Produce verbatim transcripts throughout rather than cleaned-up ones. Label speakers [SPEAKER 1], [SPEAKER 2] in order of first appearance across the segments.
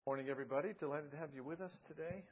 [SPEAKER 1] Morning, everybody. Delighted to have you with us today.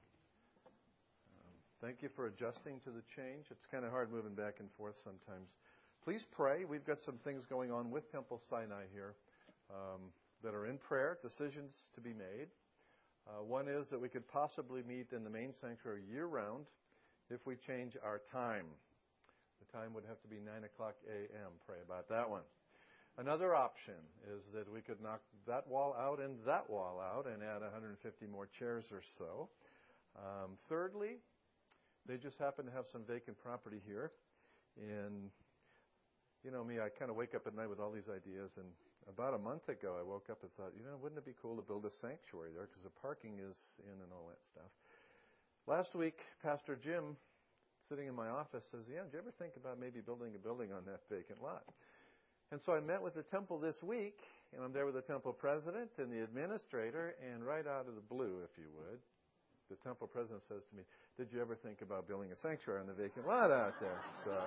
[SPEAKER 1] Um, thank you for adjusting to the change. It's kind of hard moving back and forth sometimes. Please pray. We've got some things going on with Temple Sinai here um, that are in prayer, decisions to be made. Uh, one is that we could possibly meet in the main sanctuary year-round if we change our time. The time would have to be nine o'clock a.m. Pray about that one. Another option is that we could knock that wall out and that wall out and add one hundred fifty more chairs or so. Um, thirdly, they just happen to have some vacant property here. And, you know me, I kind of wake up at night with all these ideas. And about a month ago, I woke up and thought, you know, wouldn't it be cool to build a sanctuary there because the parking is in and all that stuff. Last week, Pastor Jim, sitting in my office, says, yeah, did you ever think about maybe building a building on that vacant lot? And so I met with the temple this week, and I'm there with the temple president and the administrator, and right out of the blue, if you would, the temple president says to me, did you ever think about building a sanctuary on the vacant lot out there?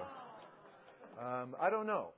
[SPEAKER 1] So, um, I don't know.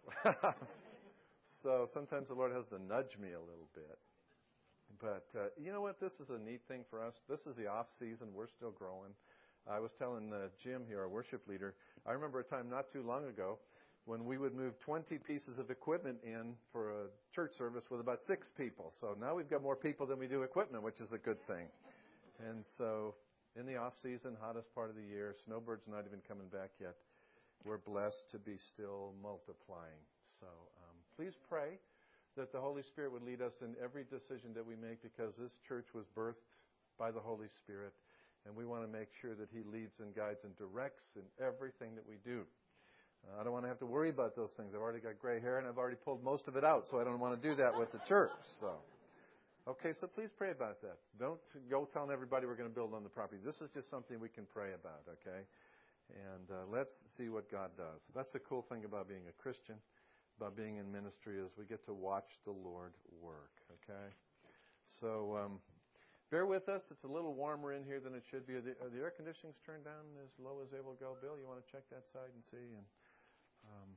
[SPEAKER 1] So sometimes the Lord has to nudge me a little bit. But uh, you know what? This is a neat thing for us. This is the off season. We're still growing. I was telling uh, Jim here, our worship leader, I remember a time not too long ago when we would move twenty pieces of equipment in for a church service with about six people. So now we've got more people than we do equipment, which is a good thing. And so in the off season, hottest part of the year, snowbirds not even coming back yet, we're blessed to be still multiplying. So um, please pray that the Holy Spirit would lead us in every decision that we make, because this church was birthed by the Holy Spirit, and we want to make sure that He leads and guides and directs in everything that we do. Uh, I don't want to have to worry about those things. I've already got gray hair, and I've already pulled most of it out, so I don't want to do that with the church. So, okay, so please pray about that. Don't go telling everybody we're going to build on the property. This is just something we can pray about, okay? And uh, let's see what God does. That's the cool thing about being a Christian, about being in ministry, is we get to watch the Lord work, okay? So um, bear with us. It's a little warmer in here than it should be. Are the, are the air conditionings turned down as low as they will go? Bill, you want to check that side and see? And um,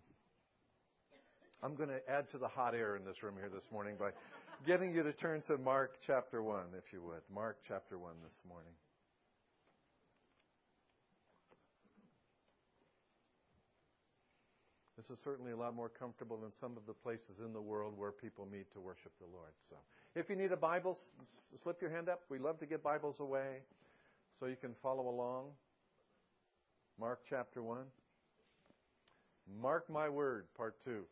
[SPEAKER 1] I'm going to add to the hot air in this room here this morning by getting you to turn to Mark chapter one, if you would. Mark chapter one this morning. This is certainly a lot more comfortable than some of the places in the world where people meet to worship the Lord. So, if you need a Bible, slip your hand up. We love to get Bibles away so you can follow along. Mark chapter one. Mark my word, part two.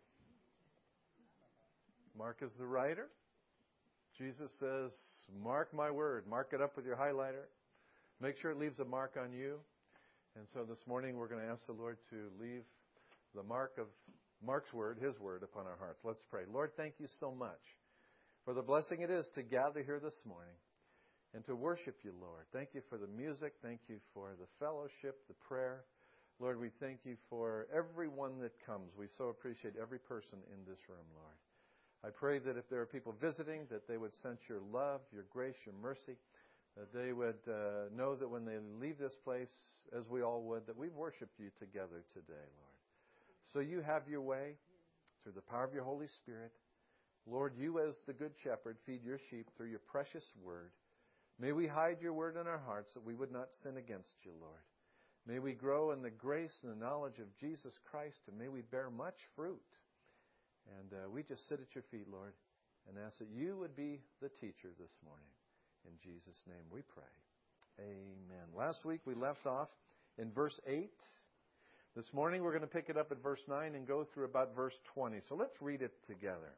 [SPEAKER 1] Mark is the writer. Jesus says, mark my word. Mark it up with your highlighter. Make sure it leaves a mark on you. And so this morning we're going to ask the Lord to leave the mark of Mark's word, His word, upon our hearts. Let's pray. Lord, thank you so much for the blessing it is to gather here this morning and to worship you, Lord. Thank you for the music. Thank you for the fellowship, the prayer. Lord, we thank you for everyone that comes. We so appreciate every person in this room, Lord. I pray that if there are people visiting, that they would sense your love, your grace, your mercy, that they would uh, know that when they leave this place, as we all would, that we've worshiped you together today, Lord. So you have your way through the power of your Holy Spirit. Lord, you as the good shepherd feed your sheep through your precious word. May we hide your word in our hearts that we would not sin against you, Lord. May we grow in the grace and the knowledge of Jesus Christ, and may we bear much fruit. And uh, we just sit at your feet, Lord, and ask that you would be the teacher this morning. In Jesus' name we pray. Amen. Last week we left off in verse eight. This morning we're going to pick it up at verse nine and go through about verse twenty. So let's read it together.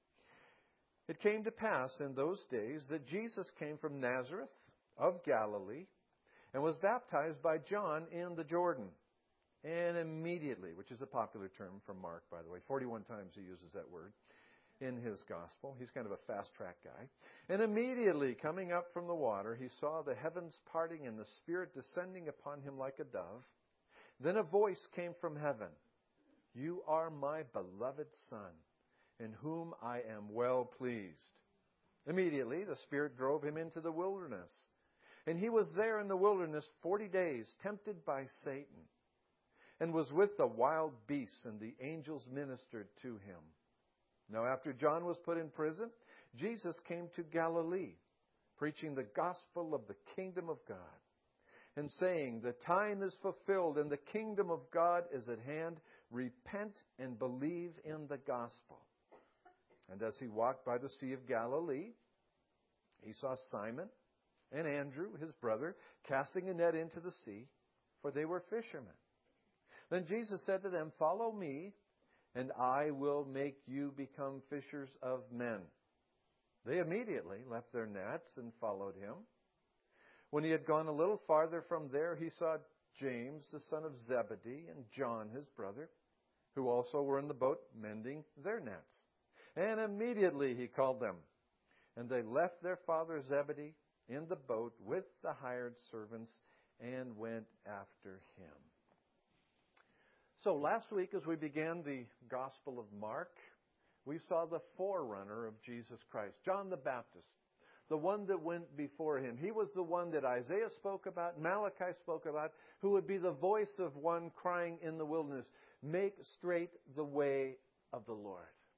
[SPEAKER 1] It came to pass in those days that Jesus came from Nazareth of Galilee and was baptized by John in the Jordan. And immediately, which is a popular term from Mark, by the way, forty-one times he uses that word in his gospel. He's kind of a fast-track guy. And immediately, coming up from the water, he saw the heavens parting and the Spirit descending upon him like a dove. Then a voice came from heaven. You are my beloved Son, in whom I am well pleased. Immediately, the Spirit drove him into the wilderness. And he was there in the wilderness forty days, tempted by Satan, and was with the wild beasts, and the angels ministered to him. Now after John was put in prison, Jesus came to Galilee, preaching the gospel of the kingdom of God, and saying, the time is fulfilled and the kingdom of God is at hand. Repent and believe in the gospel. And as he walked by the Sea of Galilee, he saw Simon and Andrew, his brother, casting a net into the sea, for they were fishermen. Then Jesus said to them, follow me, and I will make you become fishers of men. They immediately left their nets and followed him. When he had gone a little farther from there, he saw James, the son of Zebedee, and John, his brother, who also were in the boat mending their nets. And immediately he called them. And they left their father Zebedee in the boat with the hired servants and went after him. So last week, as we began the Gospel of Mark, we saw the forerunner of Jesus Christ, John the Baptist, the one that went before him. He was the one that Isaiah spoke about, Malachi spoke about, who would be the voice of one crying in the wilderness, make straight the way of the Lord.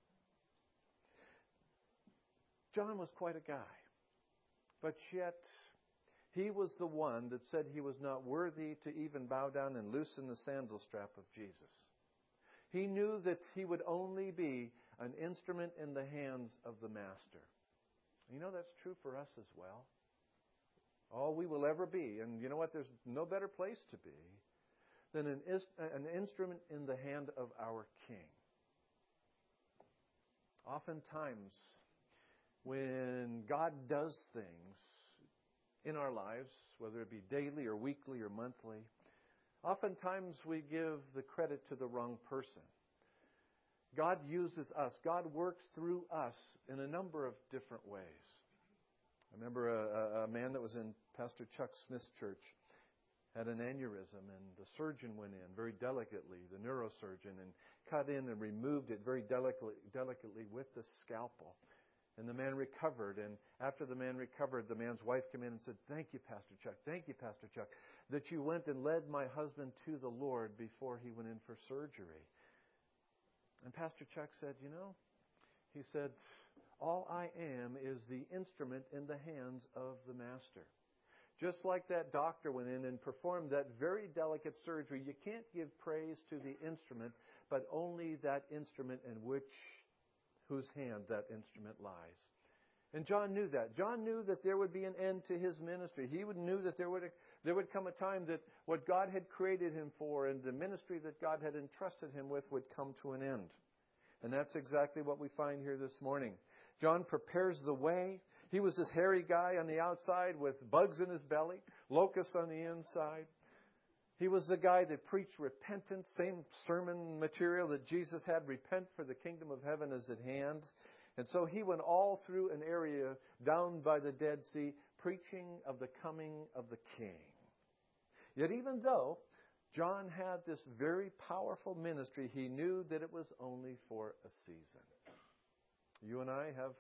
[SPEAKER 1] John was quite a guy, but yet he was the one that said he was not worthy to even bow down and loosen the sandal strap of Jesus. He knew that he would only be an instrument in the hands of the Master. You know, that's true for us as well. All we will ever be, and you know what, there's no better place to be than an, an instrument in the hand of our King. Oftentimes, when God does things in our lives, whether it be daily or weekly or monthly, oftentimes we give the credit to the wrong person. God uses us. God works through us in a number of different ways. I remember a, a man that was in Pastor Chuck Smith's church had an aneurysm, and the surgeon went in very delicately, the neurosurgeon, and cut in and removed it very delicately, delicately with the scalpel. And the man recovered. And after the man recovered, the man's wife came in and said, thank you, Pastor Chuck. Thank you, Pastor Chuck, that you went and led my husband to the Lord before he went in for surgery. And Pastor Chuck said, you know, he said, all I am is the instrument in the hands of the Master. Just like that doctor went in and performed that very delicate surgery, you can't give praise to the instrument, but only that instrument in which whose hand that instrument lies. And John knew that. John knew that there would be an end to his ministry. He would knew that there would there would come a time that what God had created him for and the ministry that God had entrusted him with would come to an end. And that's exactly what we find here this morning. John prepares the way. He was this hairy guy on the outside with bugs in his belly, locusts on the inside. He was the guy that preached repentance, same sermon material that Jesus had, repent for the kingdom of heaven is at hand. And so he went all through an area down by the Dead Sea, preaching of the coming of the King. Yet even though John had this very powerful ministry, he knew that it was only for a season. You and I have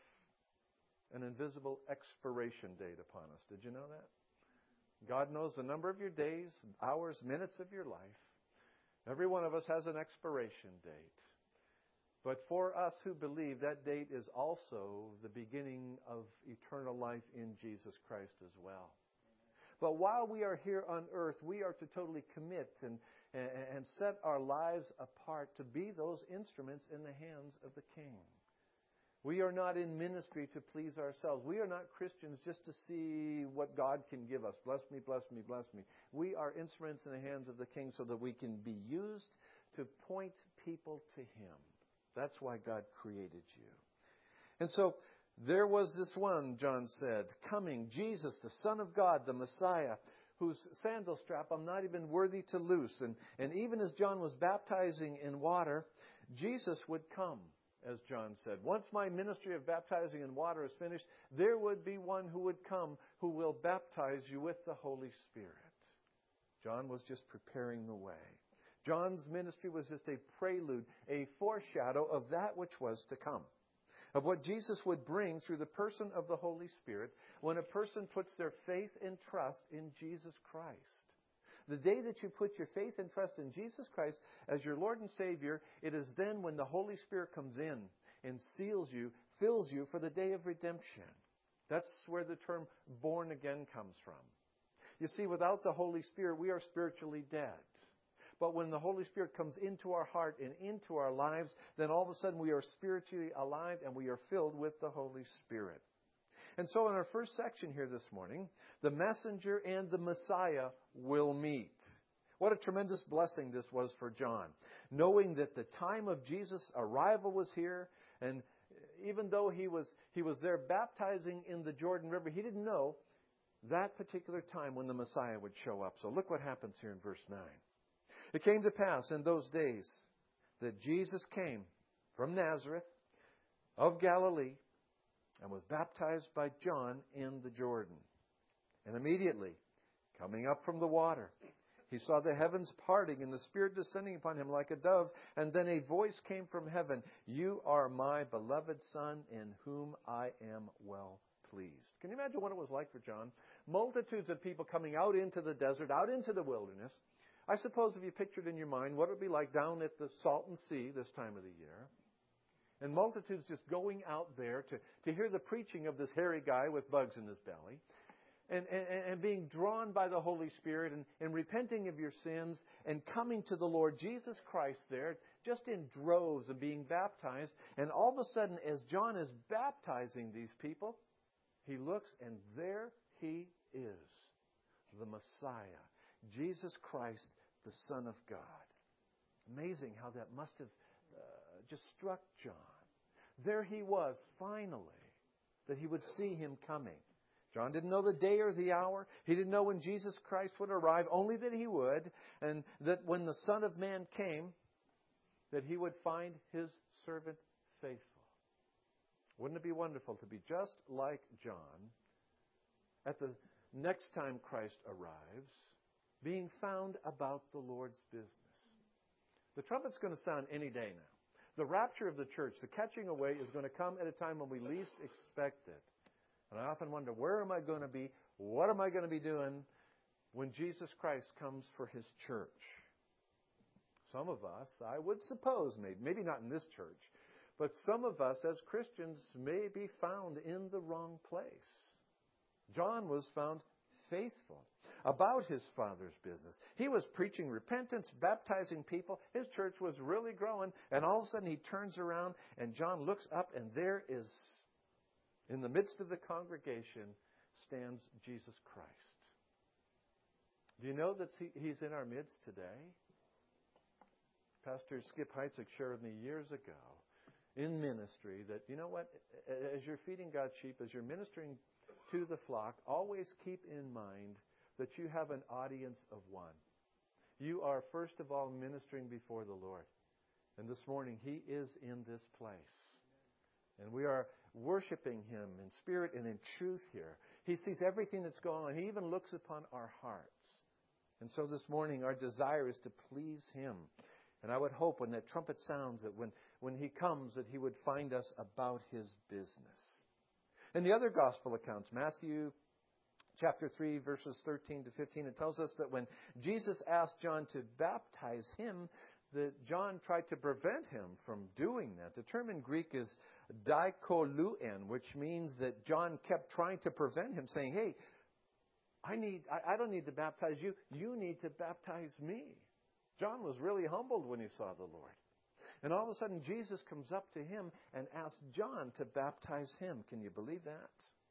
[SPEAKER 1] an invisible expiration date upon us. Did you know that? God knows the number of your days, hours, minutes of your life. Every one of us has an expiration date. But for us who believe, that date is also the beginning of eternal life in Jesus Christ as well. But while we are here on earth, we are to totally commit and, and, and set our lives apart to be those instruments in the hands of the King. We are not in ministry to please ourselves. We are not Christians just to see what God can give us. Bless me, bless me, bless me. We are instruments in the hands of the King so that we can be used to point people to Him. That's why God created you. And so there was this one, John said, coming, Jesus, the Son of God, the Messiah, whose sandal strap I'm not even worthy to loose. And, and even as John was baptizing in water, Jesus would come. As John said, once my ministry of baptizing in water is finished, there would be one who would come who will baptize you with the Holy Spirit. John was just preparing the way. John's ministry was just a prelude, a foreshadow of that which was to come, of what Jesus would bring through the person of the Holy Spirit when a person puts their faith and trust in Jesus Christ. The day that you put your faith and trust in Jesus Christ as your Lord and Savior, it is then when the Holy Spirit comes in and seals you, fills you for the day of redemption. That's where the term born again comes from. You see, without the Holy Spirit, we are spiritually dead. But when the Holy Spirit comes into our heart and into our lives, then all of a sudden we are spiritually alive and we are filled with the Holy Spirit. And so in our first section here this morning, the messenger and the Messiah will meet. What a tremendous blessing this was for John, knowing that the time of Jesus' arrival was here, and even though he was he was there baptizing in the Jordan River, he didn't know that particular time when the Messiah would show up. So look what happens here in verse nine. It came to pass in those days that Jesus came from Nazareth of Galilee and was baptized by John in the Jordan. And immediately, coming up from the water, he saw the heavens parting and the Spirit descending upon him like a dove. And then a voice came from heaven, "You are my beloved Son, in whom I am well pleased." Can you imagine what it was like for John? Multitudes of people coming out into the desert, out into the wilderness. I suppose if you pictured in your mind what it would be like down at the Salton Sea this time of the year. And multitudes just going out there to, to hear the preaching of this hairy guy with bugs in his belly. And, and, and being drawn by the Holy Spirit and, and repenting of your sins and coming to the Lord Jesus Christ there just in droves and being baptized. And all of a sudden, as John is baptizing these people, he looks and there he is, the Messiah, Jesus Christ, the Son of God. Amazing how that must have uh, just struck John. There he was, finally, that he would see him coming. John didn't know the day or the hour. He didn't know when Jesus Christ would arrive, only that he would, and that when the Son of Man came, that he would find his servant faithful. Wouldn't it be wonderful to be just like John at the next time Christ arrives, being found about the Lord's business? The trumpet's going to sound any day now. The rapture of the church, the catching away, is going to come at a time when we least expect it. And I often wonder, where am I going to be? What am I going to be doing when Jesus Christ comes for His church? Some of us, I would suppose, maybe, maybe not in this church, but some of us as Christians may be found in the wrong place. John was found faithful about his Father's business. He was preaching repentance, baptizing people. His church was really growing. And all of a sudden he turns around and John looks up and there is, in the midst of the congregation, stands Jesus Christ. Do you know that he, he's in our midst today? Pastor Skip Heitzig shared with me years ago in ministry that, you know what, as you're feeding God's sheep, as you're ministering to the flock, always keep in mind that you have an audience of one. You are, first of all, ministering before the Lord. And this morning, He is in this place. And we are worshiping Him in spirit and in truth here. He sees everything that's going on. He even looks upon our hearts. And so this morning, our desire is to please Him. And I would hope when that trumpet sounds, that when, when He comes, that He would find us about His business. In the other gospel accounts, Matthew chapter three, verses thirteen to fifteen, it tells us that when Jesus asked John to baptize him, that John tried to prevent him from doing that. The term in Greek is dikoluen, which means that John kept trying to prevent him, saying, hey, I need, I, I don't need to baptize you. You need to baptize me. John was really humbled when he saw the Lord. And all of a sudden, Jesus comes up to him and asks John to baptize him. Can you believe that?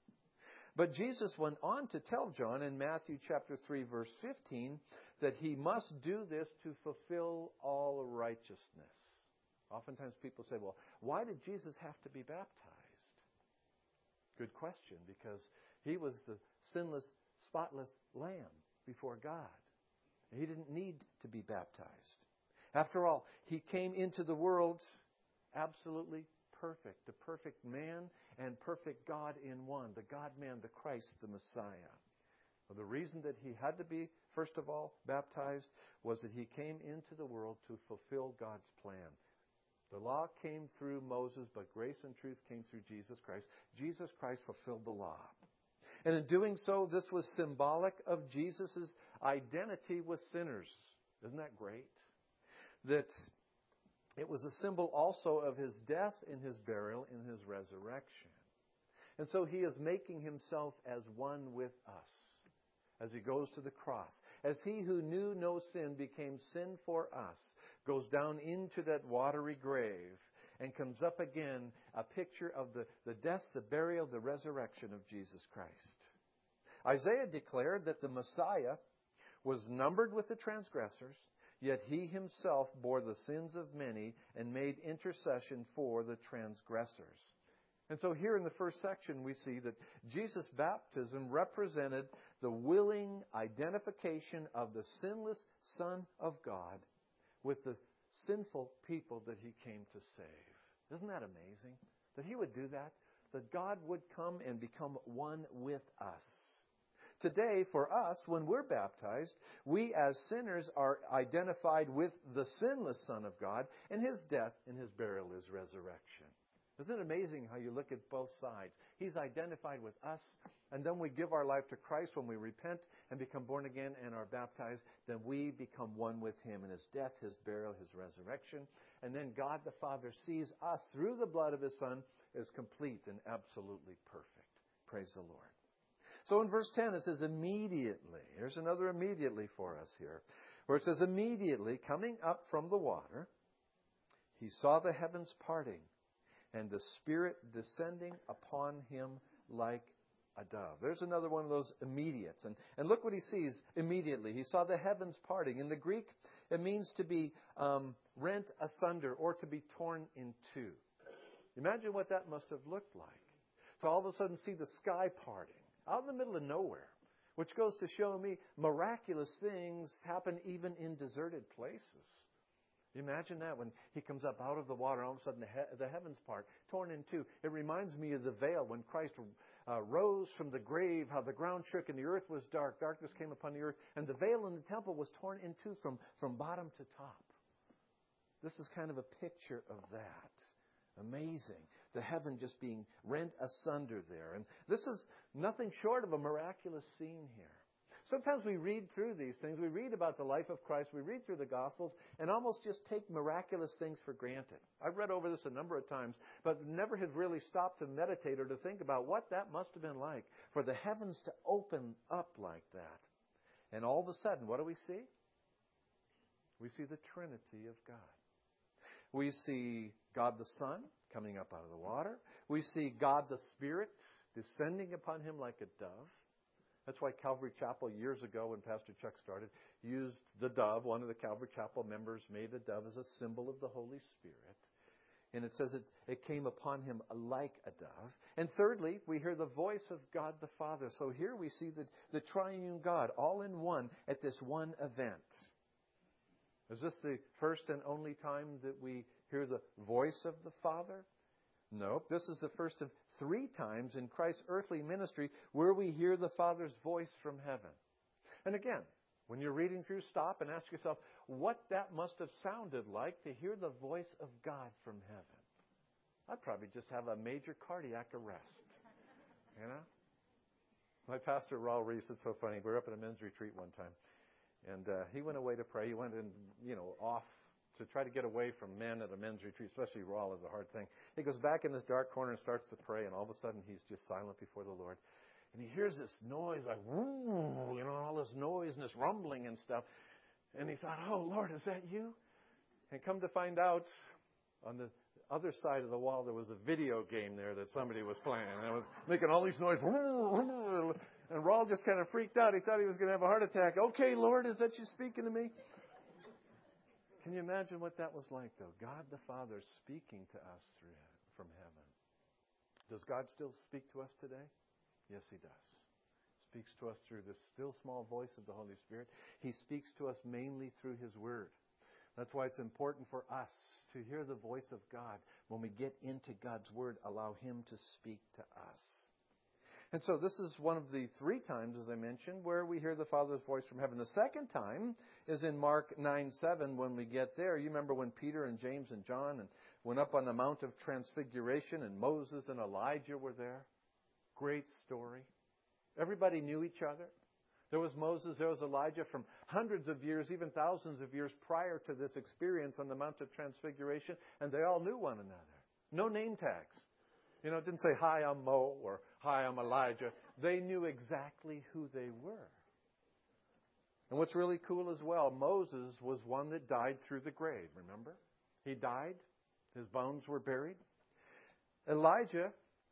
[SPEAKER 1] But Jesus went on to tell John in Matthew chapter three, verse fifteen, that he must do this to fulfill all righteousness. Oftentimes people say, well, why did Jesus have to be baptized? Good question, because he was the sinless, spotless lamb before God. He didn't need to be baptized. After all, he came into the world absolutely perfect, the perfect man and perfect God in one, the God-man, the Christ, the Messiah. Well, the reason that he had to be, first of all, baptized was that he came into the world to fulfill God's plan. The law came through Moses, but grace and truth came through Jesus Christ. Jesus Christ fulfilled the law. And in doing so, this was symbolic of Jesus' identity with sinners. Isn't that great? That it was a symbol also of his death and his burial and his resurrection. And so He is making Himself as one with us as He goes to the cross. As He who knew no sin became sin for us, goes down into that watery grave and comes up again, a picture of the, the death, the burial, the resurrection of Jesus Christ. Isaiah declared that the Messiah was numbered with the transgressors, yet He Himself bore the sins of many and made intercession for the transgressors. And so here in the first section we see that Jesus' baptism represented the willing identification of the sinless Son of God with the sinful people that He came to save. Isn't that amazing? That He would do that? That God would come and become one with us. Today, for us, when we're baptized, we as sinners are identified with the sinless Son of God, and His death and His burial, His resurrection. Isn't it amazing how you look at both sides? He's identified with us, and then we give our life to Christ when we repent and become born again and are baptized. Then we become one with Him in His death, His burial, His resurrection. And then God the Father sees us through the blood of His Son as complete and absolutely perfect. Praise the Lord. So in verse ten it says immediately. Here's another immediately for us here. Where it says immediately, coming up from the water, He saw the heavens parting, and the Spirit descending upon Him like a dove. There's another one of those immediates. And, and look what He sees immediately. He saw the heavens parting. In the Greek, it means to be um, rent asunder or to be torn in two. Imagine what that must have looked like. To all of a sudden see the sky parting out in the middle of nowhere, which goes to show me miraculous things happen even in deserted places. Imagine that when He comes up out of the water, all of a sudden the, he- the heavens part, torn in two. It reminds me of the veil when Christ uh, rose from the grave, how the ground shook and the earth was dark. Darkness came upon the earth, and the veil in the temple was torn in two from, from bottom to top. This is kind of a picture of that. Amazing. The heaven just being rent asunder there. And this is nothing short of a miraculous scene here. Sometimes we read through these things. We read about the life of Christ. We read through the Gospels and almost just take miraculous things for granted. I've read over this a number of times, but never have really stopped to meditate or to think about what that must have been like for the heavens to open up like that. And all of a sudden, what do we see? We see the Trinity of God. We see God the Son coming up out of the water. We see God the Spirit descending upon Him like a dove. That's why Calvary Chapel years ago, when Pastor Chuck started, used the dove. One of the Calvary Chapel members made the dove as a symbol of the Holy Spirit. And it says it, it came upon Him like a dove. And thirdly, we hear the voice of God the Father. So here we see the, the triune God all in one at this one event. Is this the first and only time that we hear the voice of the Father? Nope. This is the first of three times in Christ's earthly ministry where we hear the Father's voice from heaven. And again, when you're reading through, stop and ask yourself what that must have sounded like to hear the voice of God from heaven. I'd probably just have a major cardiac arrest. You know? My pastor, Raul Reese, it's so funny. We were up at a men's retreat one time. And uh, he went away to pray. He went in, you know, off to try to get away from men at a men's retreat, especially Raul, is a hard thing. He goes back in this dark corner and starts to pray, and all of a sudden he's just silent before the Lord. And he hears this noise, like, woo, you know, all this noise and this rumbling and stuff. And he thought, oh, Lord, is that you? And come to find out, on the other side of the wall, there was a video game there that somebody was playing. And it was making all these noises. And Raul just kind of freaked out. He thought he was going to have a heart attack. Okay, Lord, is that you speaking to me? Can you imagine what that was like, though? God the Father speaking to us through from heaven. Does God still speak to us today? Yes, He does. Speaks to us through this still small voice of the Holy Spirit. He speaks to us mainly through His Word. That's why it's important for us to hear the voice of God. When we get into God's Word, allow Him to speak to us. And so this is one of the three times, as I mentioned, where we hear the Father's voice from heaven. The second time is in Mark nine seven when we get there. You remember when Peter and James and John and went up on the Mount of Transfiguration and Moses and Elijah were there. Great story. Everybody knew each other. There was Moses, there was Elijah from hundreds of years, even thousands of years prior to this experience on the Mount of Transfiguration, and they all knew one another. No name tags. You know, it didn't say, hi, I'm Mo, or hi, I'm Elijah. They knew exactly who they were. And what's really cool as well, Moses was one that died through the grave, remember? He died. His bones were buried. Elijah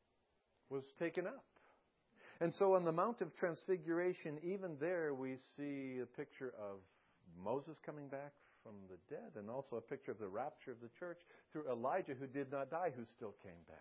[SPEAKER 1] was taken up. And so on the Mount of Transfiguration, even there we see a picture of Moses coming back from the dead, and also a picture of the rapture of the church through Elijah, who did not die, who still came back.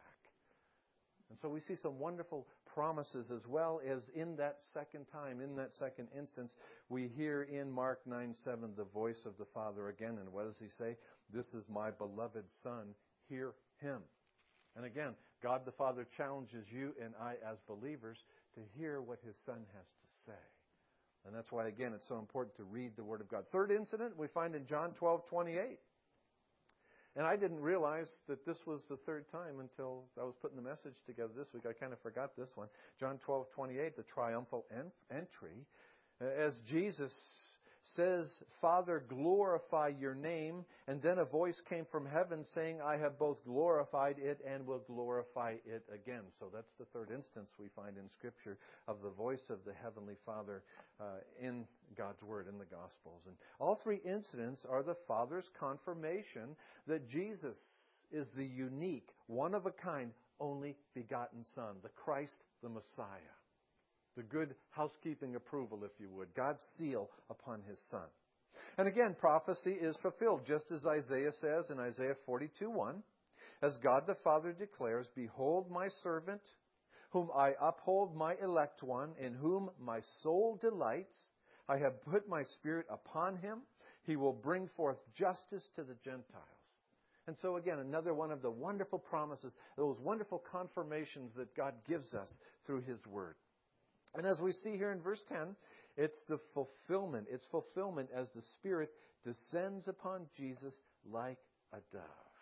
[SPEAKER 1] And so we see some wonderful promises, as well as in that second time, in that second instance, we hear in Mark nine seven the voice of the Father again. And what does he say? This is my beloved Son, hear him. And again, God the Father challenges you and I as believers to hear what his Son has to say. And that's why, again, it's so important to read the Word of God. Third incident we find in John twelve twenty-eight. And I didn't realize that this was the third time until I was putting the message together this week. I kind of forgot this one. John twelve twenty-eight, the triumphal en- entry. As Jesus says, Father, glorify your name. And then a voice came from heaven saying, I have both glorified it and will glorify it again. So that's the third instance we find in Scripture of the voice of the Heavenly Father uh, in God's Word, in the Gospels. And all three incidents are the Father's confirmation that Jesus is the unique, one-of-a-kind, only begotten Son, the Christ, the Messiah. The good housekeeping approval, if you would. God's seal upon his Son. And again, prophecy is fulfilled, just as Isaiah says in Isaiah forty-two one. As God the Father declares, Behold my servant, whom I uphold, my elect one, in whom my soul delights. I have put my Spirit upon him. He will bring forth justice to the Gentiles. And so again, another one of the wonderful promises, those wonderful confirmations that God gives us through his Word. And as we see here in verse ten, it's the fulfillment. It's fulfillment as the Spirit descends upon Jesus like a dove.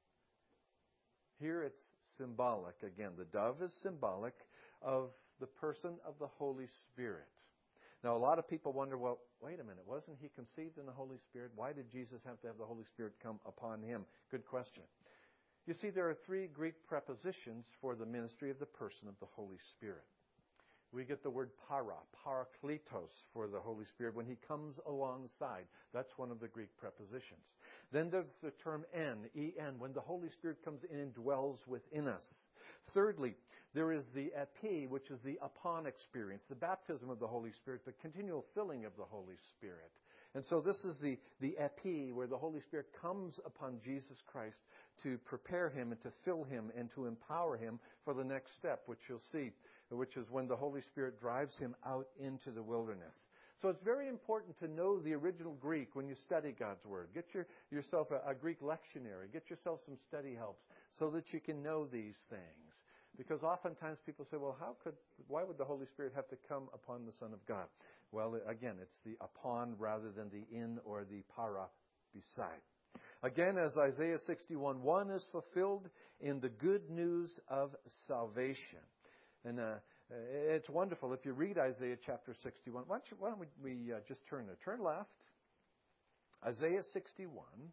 [SPEAKER 1] Here it's symbolic. Again, the dove is symbolic of the person of the Holy Spirit. Now, a lot of people wonder, well, wait a minute, wasn't he conceived in the Holy Spirit? Why did Jesus have to have the Holy Spirit come upon him? Good question. You see, there are three Greek prepositions for the ministry of the person of the Holy Spirit. We get the word para, parakletos, for the Holy Spirit when he comes alongside. That's one of the Greek prepositions. Then there's the term en, en, when the Holy Spirit comes in and dwells within us. Thirdly, there is the epi, which is the upon experience, the baptism of the Holy Spirit, the continual filling of the Holy Spirit. And so this is the, the epi, where the Holy Spirit comes upon Jesus Christ to prepare him and to fill him and to empower him for the next step, which you'll see, which is when the Holy Spirit drives him out into the wilderness. So it's very important to know the original Greek when you study God's Word. Get your, yourself a, a Greek lectionary. Get yourself some study helps so that you can know these things. Because oftentimes people say, well, how could, why would the Holy Spirit have to come upon the Son of God? Well, again, it's the upon rather than the in or the para, beside. Again, as Isaiah sixty-one one is fulfilled in the good news of salvation. And uh, it's wonderful. If you read Isaiah chapter sixty-one, why don't, you, why don't we, we uh, just turn there? Turn left. Isaiah sixty-one.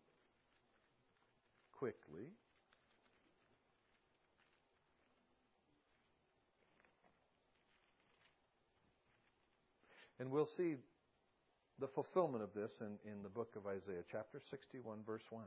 [SPEAKER 1] Quickly. And we'll see the fulfillment of this in, in the book of Isaiah, chapter sixty-one, verse one.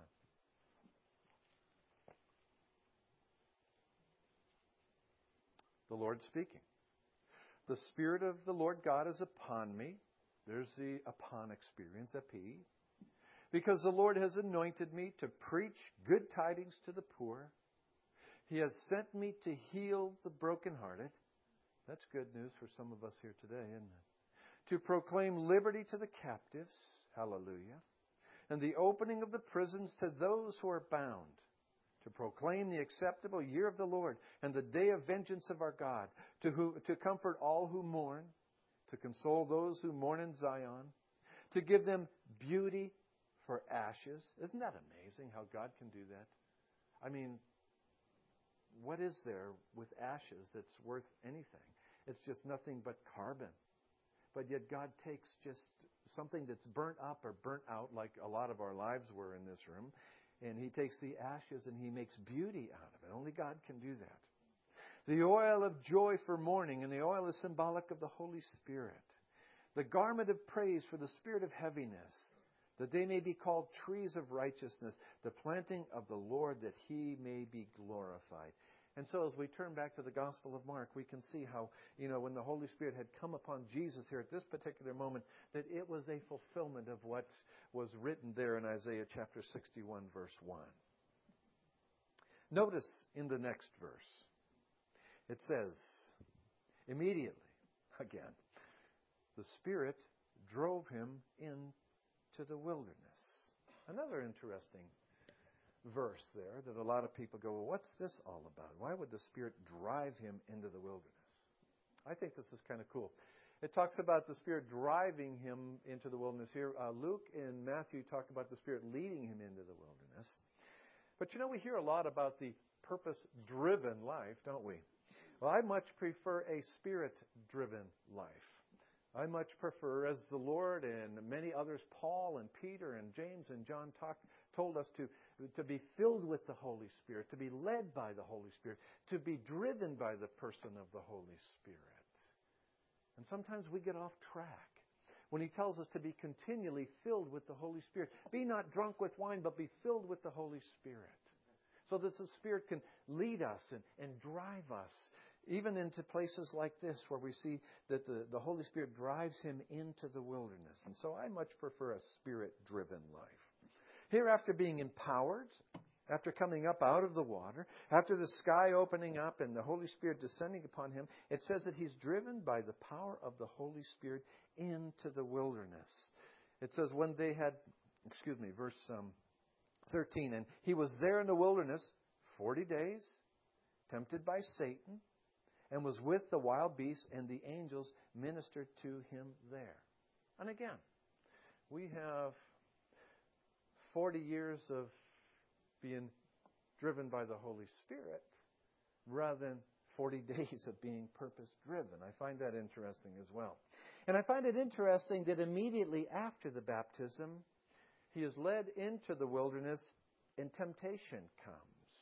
[SPEAKER 1] The Lord speaking. The Spirit of the Lord God is upon me. There's the upon experience, epi. Because the Lord has anointed me to preach good tidings to the poor. He has sent me to heal the brokenhearted. That's good news for some of us here today, isn't it? To proclaim liberty to the captives. Hallelujah. And the opening of the prisons to those who are bound. To proclaim the acceptable year of the Lord and the day of vengeance of our God, to, who, to comfort all who mourn, to console those who mourn in Zion, to give them beauty for ashes. Isn't that amazing how God can do that? I mean, what is there with ashes that's worth anything? It's just nothing but carbon. But yet God takes just something that's burnt up or burnt out, like a lot of our lives were in this room, and he takes the ashes and he makes beauty out of it. Only God can do that. The oil of joy for mourning, and the oil is symbolic of the Holy Spirit. The garment of praise for the spirit of heaviness, that they may be called trees of righteousness, the planting of the Lord, that He may be glorified. And so as we turn back to the Gospel of Mark, we can see how, you know, when the Holy Spirit had come upon Jesus here at this particular moment, that it was a fulfillment of what was written there in Isaiah chapter sixty-one, verse one. Notice in the next verse, it says, immediately, again, the Spirit drove him into the wilderness. Another interesting verse there that a lot of people go, well, what's this all about? Why would the Spirit drive him into the wilderness? I think this is kind of cool. It talks about the Spirit driving him into the wilderness here. Uh, Luke and Matthew talk about the Spirit leading him into the wilderness. But you know, we hear a lot about the purpose-driven life, don't we? Well, I much prefer a Spirit-driven life. I much prefer, as the Lord and many others, Paul and Peter and James and John talk, told us to, to be filled with the Holy Spirit, to be led by the Holy Spirit, to be driven by the person of the Holy Spirit. And sometimes we get off track when He tells us to be continually filled with the Holy Spirit. Be not drunk with wine, but be filled with the Holy Spirit, so that the Spirit can lead us and, and drive us, even into places like this where we see that the, the Holy Spirit drives him into the wilderness. And so I much prefer a Spirit-driven life. Here, after being empowered, after coming up out of the water, after the sky opening up and the Holy Spirit descending upon him, it says that he's driven by the power of the Holy Spirit into the wilderness. It says when they had, excuse me, verse um, thirteen, and he was there in the wilderness forty days, tempted by Satan, and was with the wild beasts, and the angels ministered to him there. And again, we have forty years of being driven by the Holy Spirit rather than forty days of being purpose-driven. I find that interesting as well. And I find it interesting that immediately after the baptism, he is led into the wilderness and temptation comes.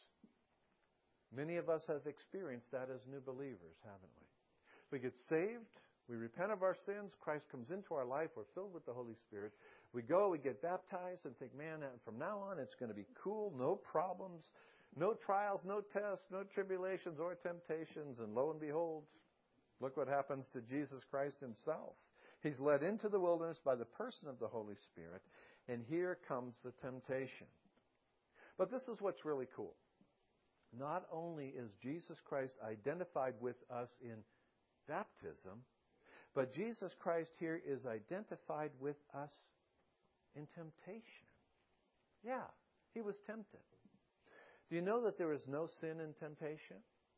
[SPEAKER 1] Many of us have experienced that as new believers, haven't we? We get saved, we repent of our sins, Christ comes into our life, we're filled with the Holy Spirit. We go, we get baptized and think, man, from now on it's going to be cool, no problems, no trials, no tests, no tribulations or temptations. And lo and behold, look what happens to Jesus Christ himself. He's led into the wilderness by the person of the Holy Spirit, and here comes the temptation. But this is what's really cool. Not only is Jesus Christ identified with us in baptism, but Jesus Christ here is identified with us in temptation. Yeah, he was tempted. Do you know that there is no sin in temptation?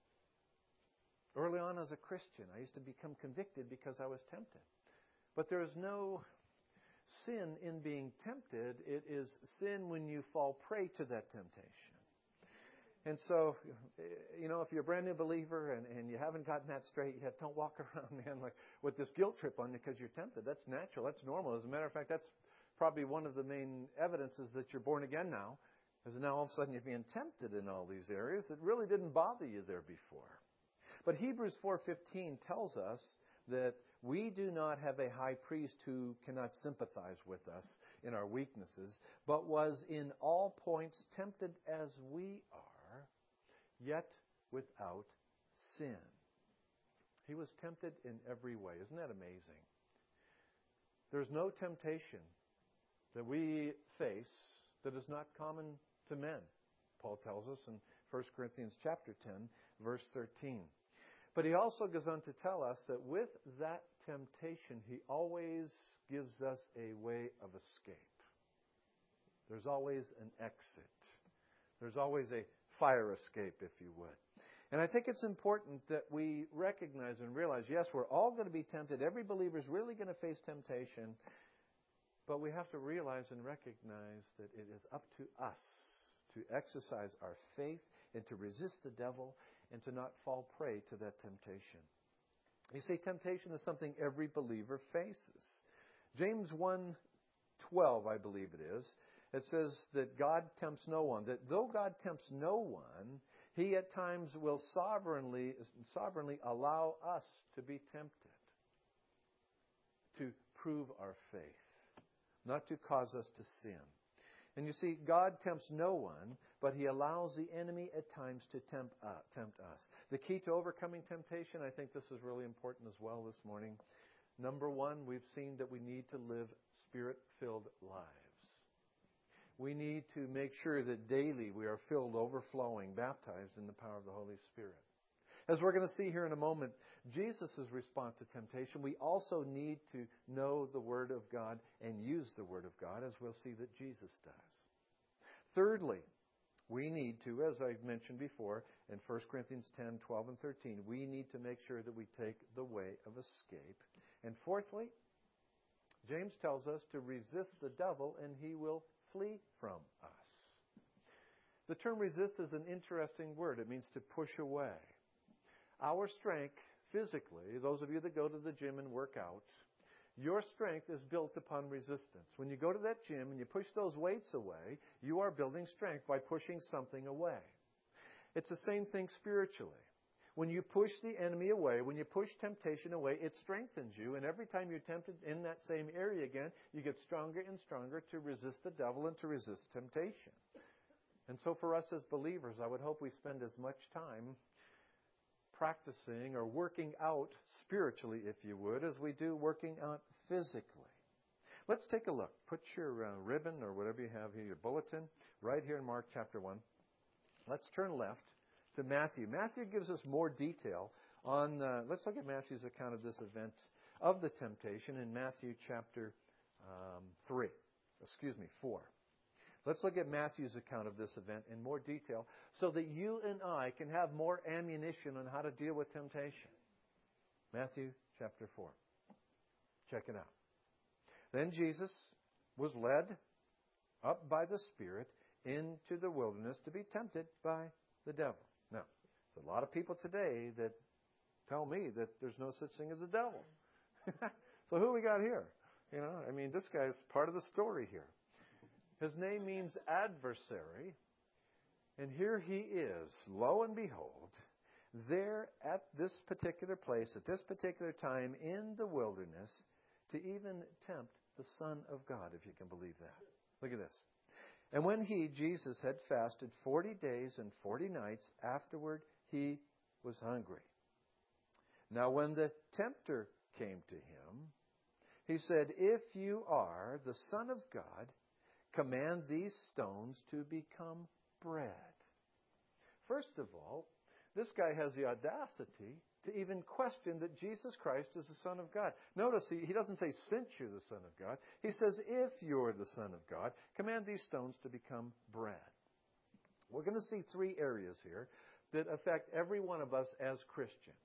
[SPEAKER 1] Early on as a Christian, I used to become convicted because I was tempted. But there is no sin in being tempted. It is sin when you fall prey to that temptation. And so, you know, if you're a brand new believer and, and you haven't gotten that straight yet, don't walk around, man, like with this guilt trip on you because you're tempted. That's natural. That's normal. As a matter of fact, that's probably one of the main evidences that you're born again now, is now all of a sudden you're being tempted in all these areas that really didn't bother you there before. But Hebrews four fifteen tells us that we do not have a high priest who cannot sympathize with us in our weaknesses, but was in all points tempted as we are, yet without sin. He was tempted in every way. Isn't that amazing? There's no temptation that we face that is not common to men, Paul tells us in First Corinthians chapter ten, verse thirteen. But he also goes on to tell us that with that temptation, he always gives us a way of escape. There's always an exit. There's always a fire escape, if you would. And I think it's important that we recognize and realize, yes, we're all going to be tempted. Every believer is really going to face temptation. But we have to realize and recognize that it is up to us to exercise our faith and to resist the devil and to not fall prey to that temptation. You see, temptation is something every believer faces. James one twelve, I believe it is, it says that God tempts no one. That though God tempts no one, He at times will sovereignly, sovereignly allow us to be tempted to prove our faith, not to cause us to sin. And you see, God tempts no one, but He allows the enemy at times to tempt, uh, tempt us. The key to overcoming temptation, I think this is really important as well this morning. Number one, we've seen that we need to live Spirit-filled lives. We need to make sure that daily we are filled, overflowing, baptized in the power of the Holy Spirit. As we're going to see here in a moment, Jesus' response to temptation, we also need to know the Word of God and use the Word of God, as we'll see that Jesus does. Thirdly, we need to, as I mentioned before, in First Corinthians ten, twelve, and thirteen, we need to make sure that we take the way of escape. And fourthly, James tells us to resist the devil and he will flee from us. The term resist is an interesting word. It means to push away. Our strength, physically, those of you that go to the gym and work out, your strength is built upon resistance. When you go to that gym and you push those weights away, you are building strength by pushing something away. It's the same thing spiritually. When you push the enemy away, when you push temptation away, it strengthens you. And every time you're tempted in that same area again, you get stronger and stronger to resist the devil and to resist temptation. And so for us as believers, I would hope we spend as much time practicing or working out spiritually, if you would, as we do working out physically. Let's take a look. Put your uh, ribbon or whatever you have here, your bulletin, right here in Mark chapter one. Let's turn left to Matthew. Matthew gives us more detail on, uh, let's look at Matthew's account of this event of the temptation in Matthew chapter um, three. Excuse me, four. Let's look at Matthew's account of this event in more detail so that you and I can have more ammunition on how to deal with temptation. Matthew chapter four. Check it out. Then Jesus was led up by the Spirit into the wilderness to be tempted by the devil. Now, there's a lot of people today that tell me that there's no such thing as a devil. So who we got here? You know, I mean, this guy's part of the story here. His name means adversary. And here he is, lo and behold, there at this particular place, at this particular time in the wilderness, to even tempt the Son of God, if you can believe that. Look at this. And when he, Jesus, had fasted forty days and forty nights, afterward he was hungry. Now when the tempter came to him, he said, "If you are the Son of God, command these stones to become bread." First of all, this guy has the audacity to even question that Jesus Christ is the Son of God. Notice he, he doesn't say, "Since you're the Son of God." He says, "If you're the Son of God, command these stones to become bread." We're going to see three areas here that affect every one of us as Christians.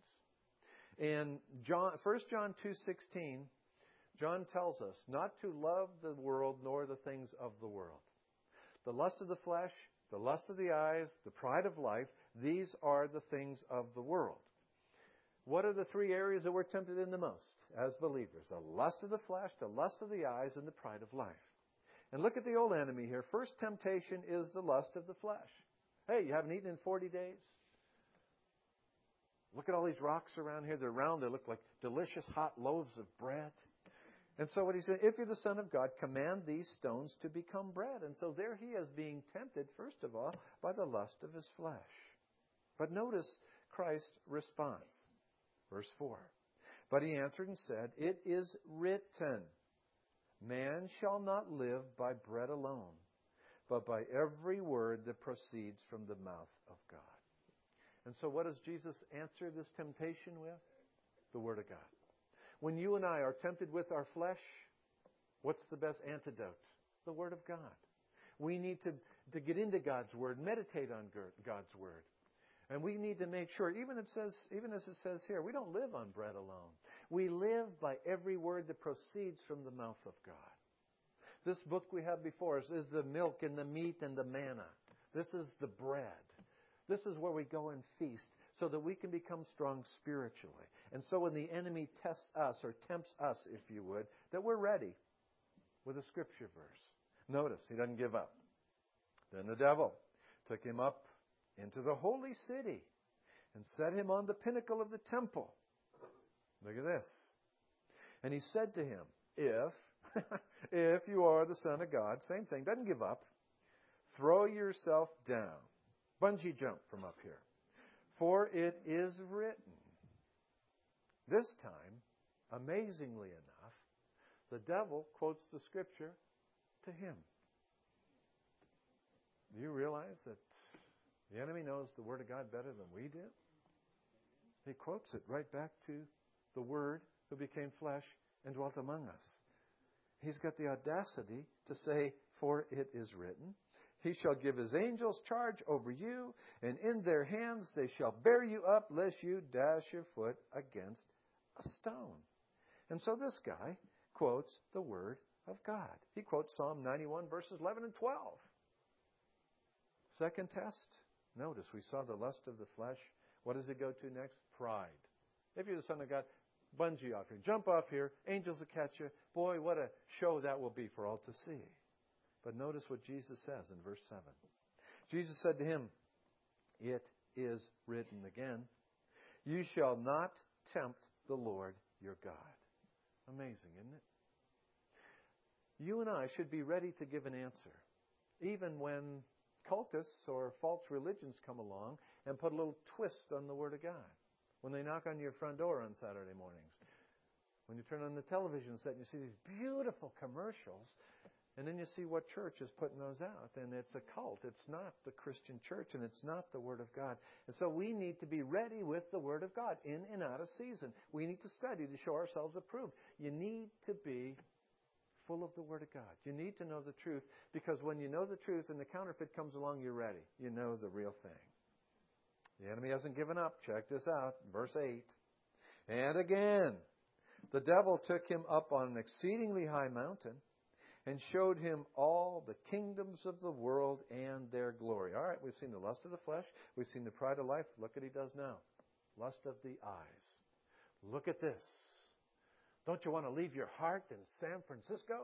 [SPEAKER 1] In John, First John two sixteen, John tells us not to love the world nor the things of the world. The lust of the flesh, the lust of the eyes, the pride of life, these are the things of the world. What are the three areas that we're tempted in the most as believers? The lust of the flesh, the lust of the eyes, and the pride of life. And look at the old enemy here. First temptation is the lust of the flesh. Hey, you haven't eaten in forty days? Look at all these rocks around here. They're round. They look like delicious hot loaves of bread. And so what he said, if you're the Son of God, command these stones to become bread. And so there he is being tempted, first of all, by the lust of his flesh. But notice Christ's response. Verse four. But he answered and said, "It is written, man shall not live by bread alone, but by every word that proceeds from the mouth of God." And so what does Jesus answer this temptation with? The Word of God. When you and I are tempted with our flesh, what's the best antidote? The Word of God. We need to, to get into God's Word, meditate on God's Word. And we need to make sure, even it says, even as it says here, we don't live on bread alone. We live by every word that proceeds from the mouth of God. This book we have before us is the milk and the meat and the manna. This is the bread. This is where we go and feast so that we can become strong spiritually. And so when the enemy tests us or tempts us, if you would, that we're ready with a scripture verse. Notice, he doesn't give up. Then the devil took him up into the holy city and set him on the pinnacle of the temple. Look at this. And he said to him, if, if you are the Son of God, same thing, doesn't give up, throw yourself down. Bungee jump from up here. For it is written. This time, amazingly enough, the devil quotes the scripture to him. Do you realize that the enemy knows the Word of God better than we do? He quotes it right back to the Word who became flesh and dwelt among us. He's got the audacity to say, for it is written, he shall give his angels charge over you, and in their hands they shall bear you up, lest you dash your foot against a stone. And so this guy quotes the Word of God. He quotes Psalm ninety-one, verses eleven and twelve. Second test, notice we saw the lust of the flesh. What does it go to next? Pride. If you're the Son of God, bungee off here. Jump off here. Angels will catch you. Boy, what a show that will be for all to see. But notice what Jesus says in verse seven. Jesus said to him, it is written again, you shall not tempt the Lord your God. Amazing, isn't it? You and I should be ready to give an answer, even when cultists or false religions come along and put a little twist on the Word of God. When they knock on your front door on Saturday mornings. When you turn on the television set and you see these beautiful commercials, and then you see what church is putting those out. And it's a cult. It's not the Christian church, and it's not the Word of God. And so we need to be ready with the Word of God in and out of season. We need to study to show ourselves approved. You need to be full of the Word of God. You need to know the truth, because when you know the truth and the counterfeit comes along, you're ready. You know the real thing. The enemy hasn't given up. Check this out. Verse eight. And again, the devil took him up on an exceedingly high mountain and showed him all the kingdoms of the world and their glory. All right, we've seen the lust of the flesh. We've seen the pride of life. Look what he does now. Lust of the eyes. Look at this. Don't you want to leave your heart in San Francisco?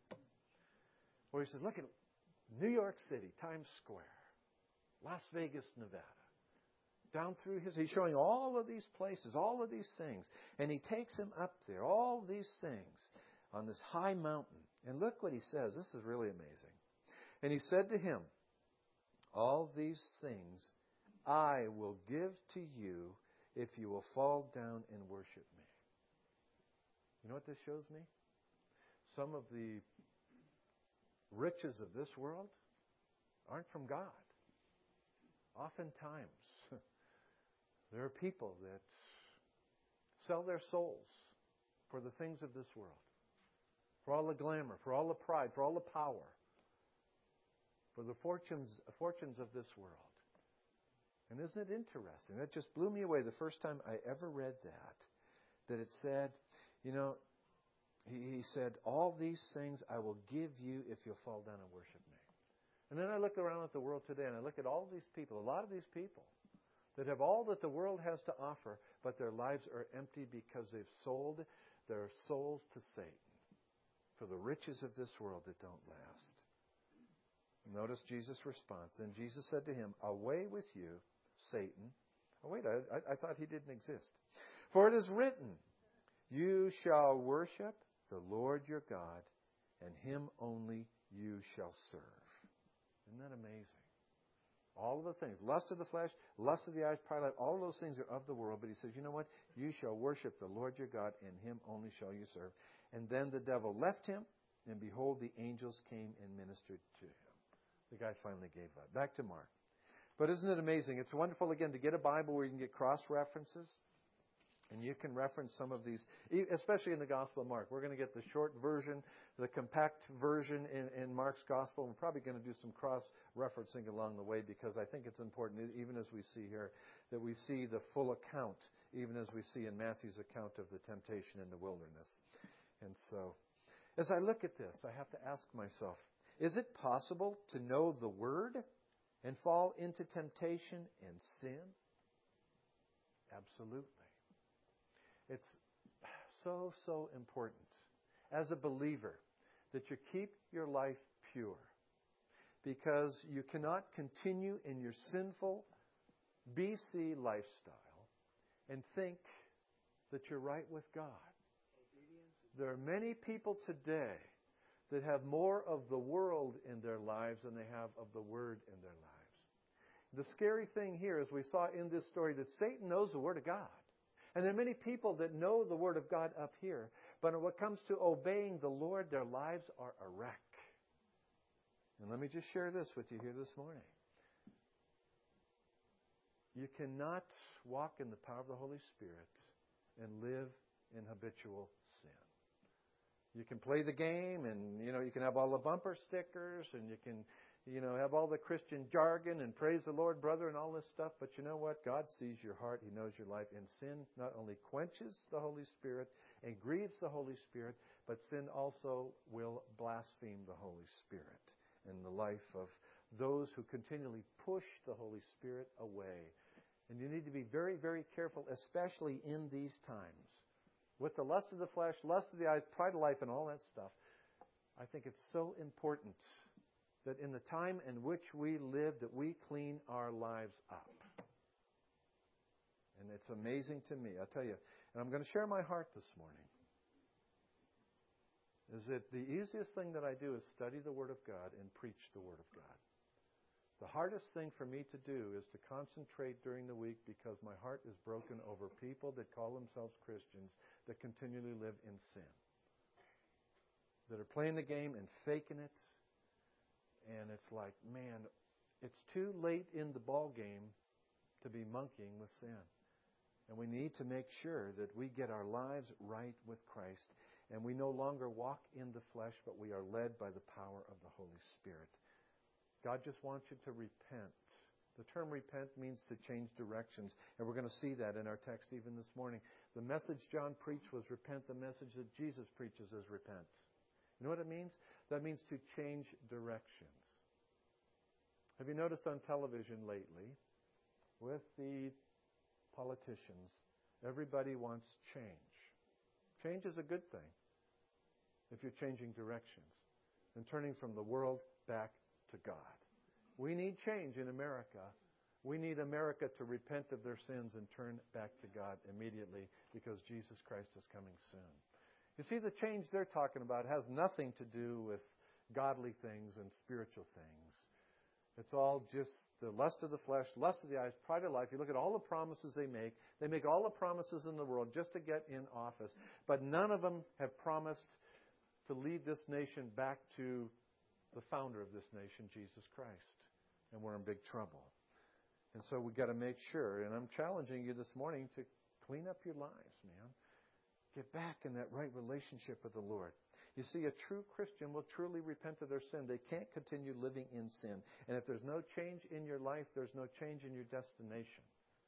[SPEAKER 1] Where he says, look at New York City, Times Square, Las Vegas, Nevada. Down through his, he's showing all of these places, all of these things. And he takes him up there, all these things, on this high mountain. And look what he says. This is really amazing. And he said to him, all these things I will give to you if you will fall down and worship me. You know what this shows me? Some of the riches of this world aren't from God. Oftentimes, there are people that sell their souls for the things of this world. For all the glamour, for all the pride, for all the power, for the fortunes, fortunes of this world. And isn't it interesting? That just blew me away the first time I ever read that. That it said, you know, he, he said, all these things I will give you if you'll fall down and worship me. And then I look around at the world today and I look at all these people, a lot of these people, that have all that the world has to offer, but their lives are empty because they've sold their souls to Satan for the riches of this world that don't last. Notice Jesus' response. Then Jesus said to him, away with you, Satan. Oh, wait, I, I thought he didn't exist. For it is written, you shall worship the Lord your God, and him only you shall serve. Isn't that amazing? All of the things, lust of the flesh, lust of the eyes, pride of life, all of those things are of the world. But he says, you know what? You shall worship the Lord your God, and him only shall you serve. And then the devil left him, and behold, the angels came and ministered to him. The guy finally gave up. Back to Mark. But isn't it amazing? It's wonderful, again, to get a Bible where you can get cross-references. And you can reference some of these, especially in the Gospel of Mark. We're going to get the short version, the compact version in, in Mark's Gospel. We're probably going to do some cross-referencing along the way, because I think it's important, even as we see here, that we see the full account, even as we see in Matthew's account of the temptation in the wilderness. And so, as I look at this, I have to ask myself, is it possible to know the Word and fall into temptation and sin? Absolutely. It's so, so important as a believer that you keep your life pure, because you cannot continue in your sinful B C lifestyle and think that you're right with God. There are many people today that have more of the world in their lives than they have of the Word in their lives. The scary thing here is we saw in this story that Satan knows the Word of God. And there are many people that know the Word of God up here, but when it comes to obeying the Lord, their lives are a wreck. And let me just share this with you here this morning. You cannot walk in the power of the Holy Spirit and live in habitual sin. You can play the game and, you know, you can have all the bumper stickers and you can, you know, have all the Christian jargon and praise the Lord, brother, and all this stuff. But you know what? God sees your heart. He knows your life. And sin not only quenches the Holy Spirit and grieves the Holy Spirit, but sin also will blaspheme the Holy Spirit in the life of those who continually push the Holy Spirit away. And you need to be very, very careful, especially in these times. With the lust of the flesh, lust of the eyes, pride of life, and all that stuff, I think it's so important that in the time in which we live, that we clean our lives up. And it's amazing to me, I tell you. And I'm going to share my heart this morning. Is that the easiest thing that I do is study the Word of God and preach the Word of God. The hardest thing for me to do is to concentrate during the week because my heart is broken over people that call themselves Christians that continually live in sin. That are playing the game and faking it. And it's like, man, it's too late in the ball game to be monkeying with sin. And we need to make sure that we get our lives right with Christ. And we no longer walk in the flesh, but we are led by the power of the Holy Spirit. God just wants you to repent. The term repent means to change directions. And we're going to see that in our text even this morning. The message John preached was repent. The message that Jesus preaches is repent. You know what it means? That means to change directions. Have you noticed on television lately, with the politicians, everybody wants change. Change is a good thing if you're changing directions and turning from the world back to God. We need change in America. We need America to repent of their sins and turn back to God immediately because Jesus Christ is coming soon. You see, the change they're talking about has nothing to do with godly things and spiritual things. It's all just the lust of the flesh, lust of the eyes, pride of life. You look at all the promises they make. They make all the promises in the world just to get in office. But none of them have promised to lead this nation back to the founder of this nation, Jesus Christ. And we're in big trouble. And so we've got to make sure, and I'm challenging you this morning to clean up your lives, man. Get back in that right relationship with the Lord. You see, a true Christian will truly repent of their sin. They can't continue living in sin. And if there's no change in your life, there's no change in your destination.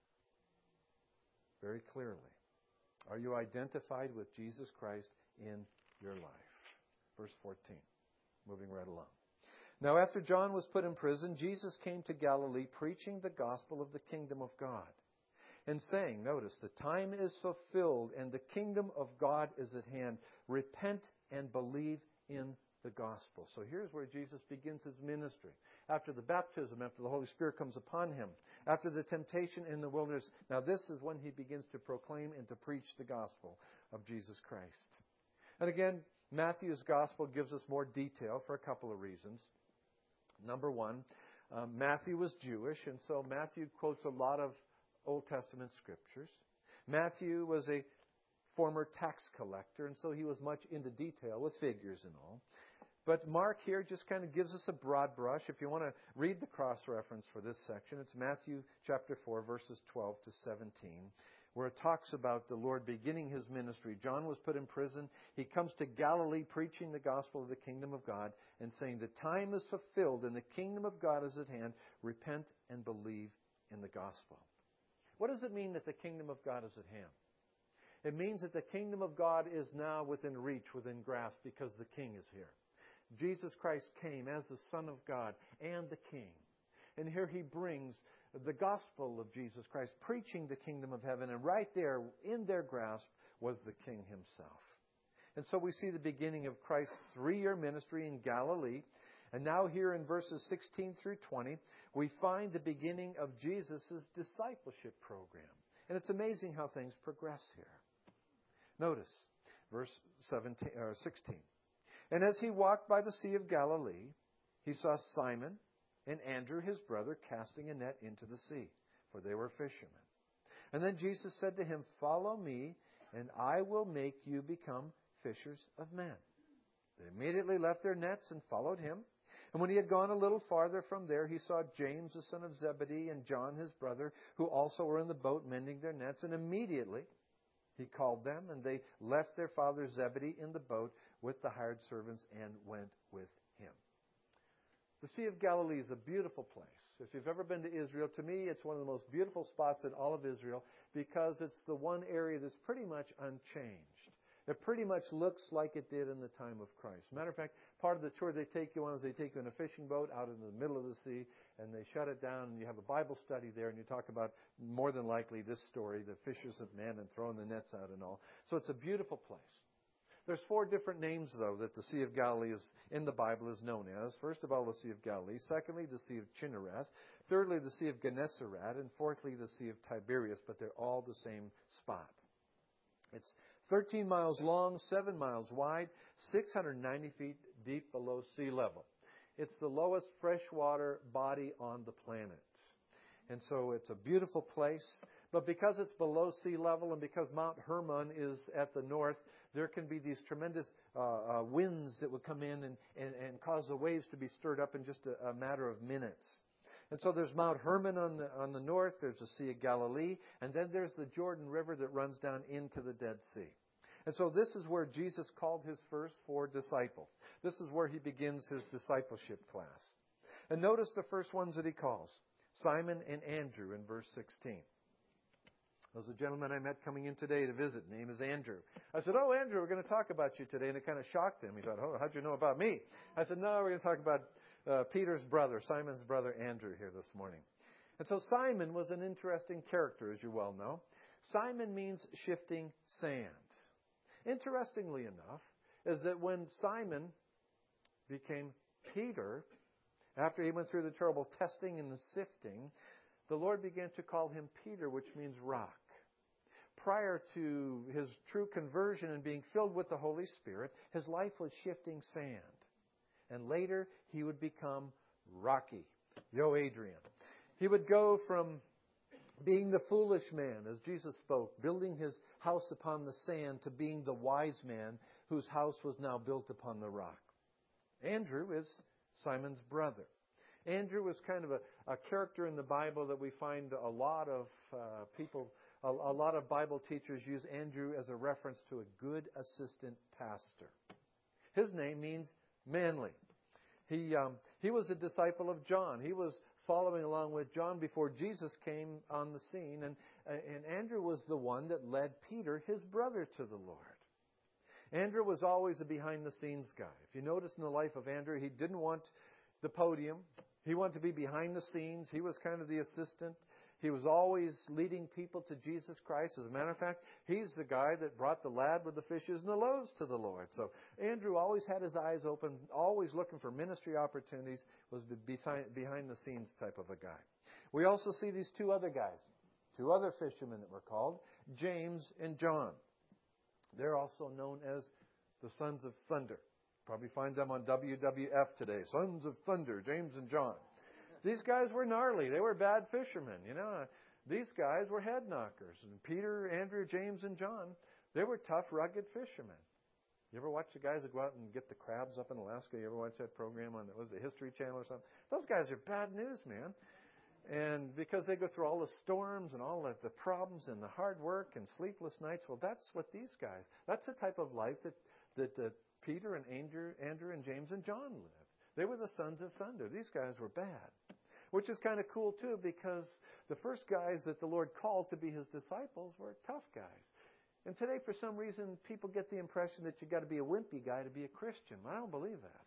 [SPEAKER 1] Very clearly. Are you identified with Jesus Christ in your life? Verse fourteen. Moving right along. Now, after John was put in prison, Jesus came to Galilee preaching the gospel of the kingdom of God and saying, notice, the time is fulfilled and the kingdom of God is at hand. Repent and believe in the gospel. So here's where Jesus begins his ministry. After the baptism, after the Holy Spirit comes upon him, after the temptation in the wilderness, now this is when he begins to proclaim and to preach the gospel of Jesus Christ. And again, Matthew's gospel gives us more detail for a couple of reasons. Number one, um, Matthew was Jewish, and so Matthew quotes a lot of Old Testament scriptures. Matthew was a former tax collector, and so he was much into detail with figures and all. But Mark here just kind of gives us a broad brush. If you want to read the cross-reference for this section, it's Matthew chapter four, verses twelve to seventeen, where it talks about the Lord beginning his ministry. John was put in prison. He comes to Galilee preaching the gospel of the kingdom of God and saying, the time is fulfilled and the kingdom of God is at hand. Repent and believe in the gospel. What does it mean that the kingdom of God is at hand? It means that the kingdom of God is now within reach, within grasp, because the King is here. Jesus Christ came as the Son of God and the King. And here he brings the gospel of Jesus Christ, preaching the kingdom of heaven. And right there, in their grasp, was the King himself. And so we see the beginning of Christ's three-year ministry in Galilee. And now here in verses sixteen through twenty, we find the beginning of Jesus' discipleship program. And it's amazing how things progress here. Notice verse seventeen, or sixteen. And as he walked by the Sea of Galilee, he saw Simon and Andrew, his brother, casting a net into the sea, for they were fishermen. And then Jesus said to him, "Follow me, and I will make you become fishers of men." They immediately left their nets and followed him. And when he had gone a little farther from there, he saw James, the son of Zebedee, and John, his brother, who also were in the boat mending their nets. And immediately he called them, and they left their father Zebedee in the boat with the hired servants and went with him. The Sea of Galilee is a beautiful place. If you've ever been to Israel, to me, it's one of the most beautiful spots in all of Israel because it's the one area that's pretty much unchanged. It pretty much looks like it did in the time of Christ. Matter of fact, part of the tour they take you on is they take you in a fishing boat out in the middle of the sea, and they shut it down, and you have a Bible study there, and you talk about, more than likely, this story, the fishers of men and throwing the nets out and all. So it's a beautiful place. There's four different names, though, that the Sea of Galilee is, in the Bible is known as. First of all, the Sea of Galilee. Secondly, the Sea of Chinnereth. Thirdly, the Sea of Gennesaret. And fourthly, the Sea of Tiberias. But they're all the same spot. It's thirteen miles long, seven miles wide, six hundred ninety feet deep below sea level. It's the lowest freshwater body on the planet. And so it's a beautiful place. But because it's below sea level and because Mount Hermon is at the north, there can be these tremendous uh, uh, winds that would come in and, and, and cause the waves to be stirred up in just a, a matter of minutes. And so there's Mount Hermon on the, on the north, there's the Sea of Galilee, and then there's the Jordan River that runs down into the Dead Sea. And so this is where Jesus called his first four disciples. This is where he begins his discipleship class. And notice the first ones that he calls, Simon and Andrew in verse sixteen. There was a gentleman I met coming in today to visit. His name is Andrew. I said, "Oh, Andrew, we're going to talk about you today." And it kind of shocked him. He thought, "Oh, how'd you know about me?" I said, "No, we're going to talk about uh, Peter's brother, Simon's brother, Andrew, here this morning." And so Simon was an interesting character, as you well know. Simon means shifting sand. Interestingly enough, is that when Simon became Peter, after he went through the terrible testing and the sifting, the Lord began to call him Peter, which means rock. Prior to his true conversion and being filled with the Holy Spirit, his life was shifting sand. And later, he would become Rocky. Yo, Adrian. He would go from being the foolish man, as Jesus spoke, building his house upon the sand, to being the wise man whose house was now built upon the rock. Andrew is Simon's brother. Andrew was kind of a, a character in the Bible that we find a lot of uh, people, a, a lot of Bible teachers use Andrew as a reference to a good assistant pastor. His name means manly. He um, he was a disciple of John. He was following along with John before Jesus came on the scene. And, and Andrew was the one that led Peter, his brother, to the Lord. Andrew was always a behind-the-scenes guy. If you notice in the life of Andrew, he didn't want the podium. He wanted to be behind the scenes. He was kind of the assistant. He was always leading people to Jesus Christ. As a matter of fact, he's the guy that brought the lad with the fishes and the loaves to the Lord. So Andrew always had his eyes open, always looking for ministry opportunities, was the behind-the-scenes type of a guy. We also see these two other guys, two other fishermen that were called, James and John. They're also known as the Sons of Thunder. Probably find them on W W F today. Sons of Thunder, James and John. These guys were gnarly. They were bad fishermen. You know, these guys were head knockers. And Peter, Andrew, James, and John, they were tough, rugged fishermen. You ever watch the guys that go out and get the crabs up in Alaska? You ever watch that program on, what was it, History Channel or something? Those guys are bad news, man. And because they go through all the storms and all of the problems and the hard work and sleepless nights, well, that's what these guys, that's the type of life that, that, that Peter and Andrew, Andrew and James and John lived. They were the Sons of Thunder. These guys were bad. Which is kind of cool, too, because the first guys that the Lord called to be his disciples were tough guys. And today, for some reason, people get the impression that you've got to be a wimpy guy to be a Christian. I don't believe that.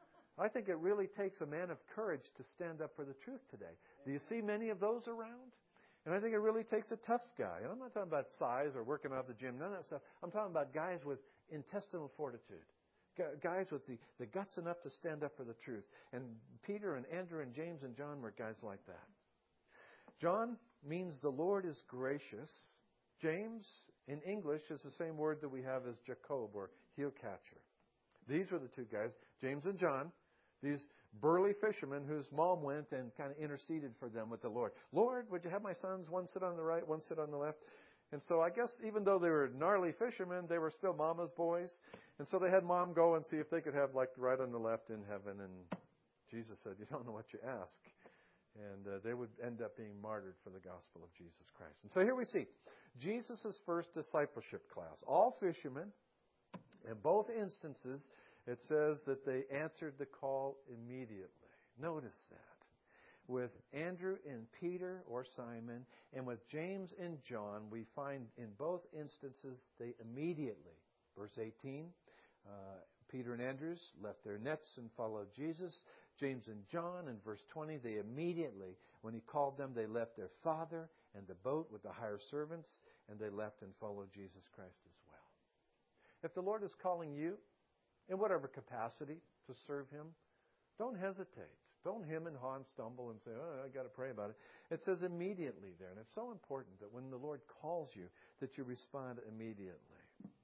[SPEAKER 1] I think it really takes a man of courage to stand up for the truth today. Do you see many of those around? And I think it really takes a tough guy. And I'm not talking about size or working out the gym, none of that stuff. I'm talking about guys with intestinal fortitude. guys with the, the guts enough to stand up for the truth. And Peter and Andrew and James and John were guys like that. John means the Lord is gracious. James, in English, is the same word that we have as Jacob, or heel catcher. These were the two guys, James and John, these burly fishermen whose mom went and kind of interceded for them with the Lord. Lord, would you have my sons, one sit on the right, one sit on the left? And so I guess even though they were gnarly fishermen, they were still mama's boys. And so they had mom go and see if they could have like the right on the left in heaven. And Jesus said, you don't know what you ask. And uh, they would end up being martyred for the gospel of Jesus Christ. And so here we see Jesus' first discipleship class. All fishermen. In both instances, it says that they answered the call immediately. Notice that. With Andrew and Peter or Simon, and with James and John, we find in both instances they immediately, verse eighteen, uh, Peter and Andrew left their nets and followed Jesus. James and John, in verse twenty, they immediately, when he called them, they left their father and the boat with the hired servants, and they left and followed Jesus Christ as well. If the Lord is calling you, in whatever capacity, to serve Him, don't hesitate. Don't hem and haw and stumble and say, oh, I got to pray about it. It says immediately there. And it's so important that when the Lord calls you, that you respond immediately.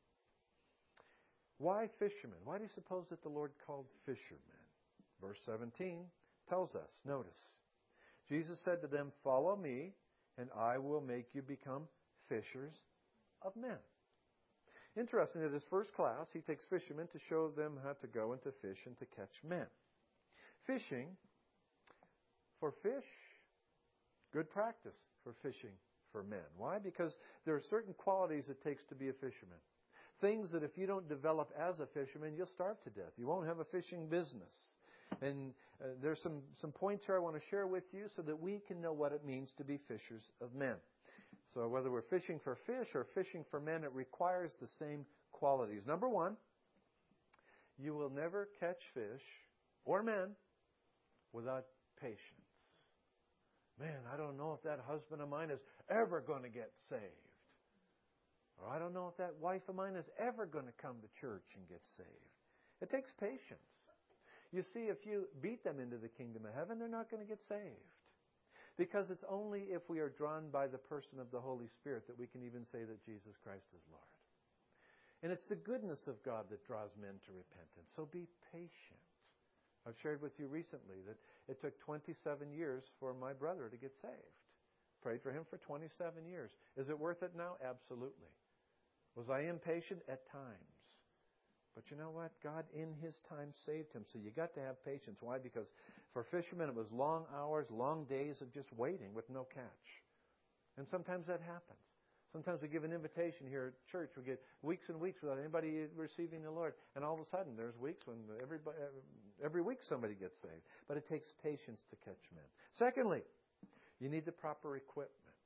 [SPEAKER 1] Why fishermen? Why do you suppose that the Lord called fishermen? Verse seventeen tells us, notice, Jesus said to them, follow me, and I will make you become fishers of men. Interesting, at his first class, he takes fishermen to show them how to go and to fish and to catch men. Fishing for fish, good practice for fishing for men. Why? Because there are certain qualities it takes to be a fisherman. Things that if you don't develop as a fisherman, you'll starve to death. You won't have a fishing business. And uh, there's some, some points here I want to share with you so that we can know what it means to be fishers of men. So whether we're fishing for fish or fishing for men, it requires the same qualities. Number one, you will never catch fish or men without patience. Man, I don't know if that husband of mine is ever going to get saved. Or I don't know if that wife of mine is ever going to come to church and get saved. It takes patience. You see, if you beat them into the kingdom of heaven, they're not going to get saved. Because it's only if we are drawn by the person of the Holy Spirit that we can even say that Jesus Christ is Lord. And it's the goodness of God that draws men to repentance. So be patient. I've shared with you recently that it took twenty-seven years for my brother to get saved. Prayed for him for twenty-seven years. Is it worth it now? Absolutely. Was I impatient? At times. But you know what? God, in His time, saved him. So you got to have patience. Why? Because for fishermen, it was long hours, long days of just waiting with no catch. And sometimes that happens. Sometimes we give an invitation here at church. We get weeks and weeks without anybody receiving the Lord. And all of a sudden, there's weeks when everybody, every week somebody gets saved. But it takes patience to catch men. Secondly, you need the proper equipment.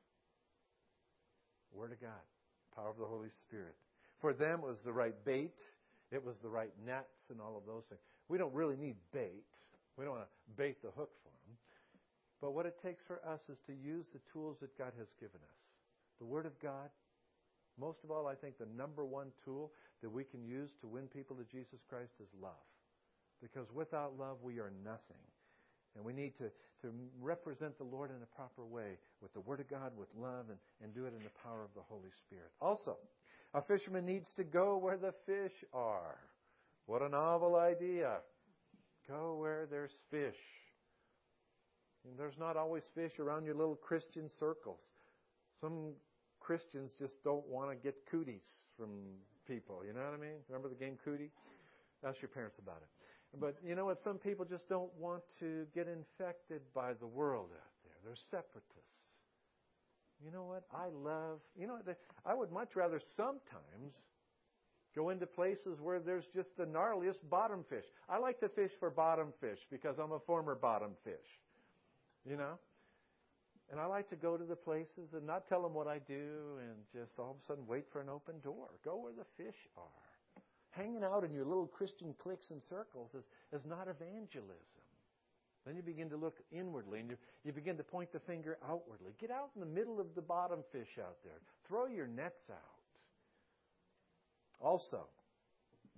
[SPEAKER 1] Word of God. Power of the Holy Spirit. For them, it was the right bait. It was the right nets and all of those things. We don't really need bait. We don't want to bait the hook for them. But what it takes for us is to use the tools that God has given us. The Word of God. Most of all, I think the number one tool that we can use to win people to Jesus Christ is love. Because without love, we are nothing. And we need to, to represent the Lord in a proper way with the Word of God, with love, and, and do it in the power of the Holy Spirit. Also, a fisherman needs to go where the fish are. What a novel idea. Go where there's fish. And there's not always fish around your little Christian circles. Some Christians just don't want to get cooties from people. You know what I mean? Remember the game Cootie? Ask your parents about it. But you know what? Some people just don't want to get infected by the world out there. They're separatists. You know what? I love, you know, I would much rather sometimes go into places where there's just the gnarliest bottom fish. I like to fish for bottom fish because I'm a former bottom fish. You know? And I like to go to the places and not tell them what I do and just all of a sudden wait for an open door. Go where the fish are. Hanging out in your little Christian cliques and circles is, is not evangelism. Then you begin to look inwardly and you, you begin to point the finger outwardly. Get out in the middle of the bottom fish out there. Throw your nets out. Also,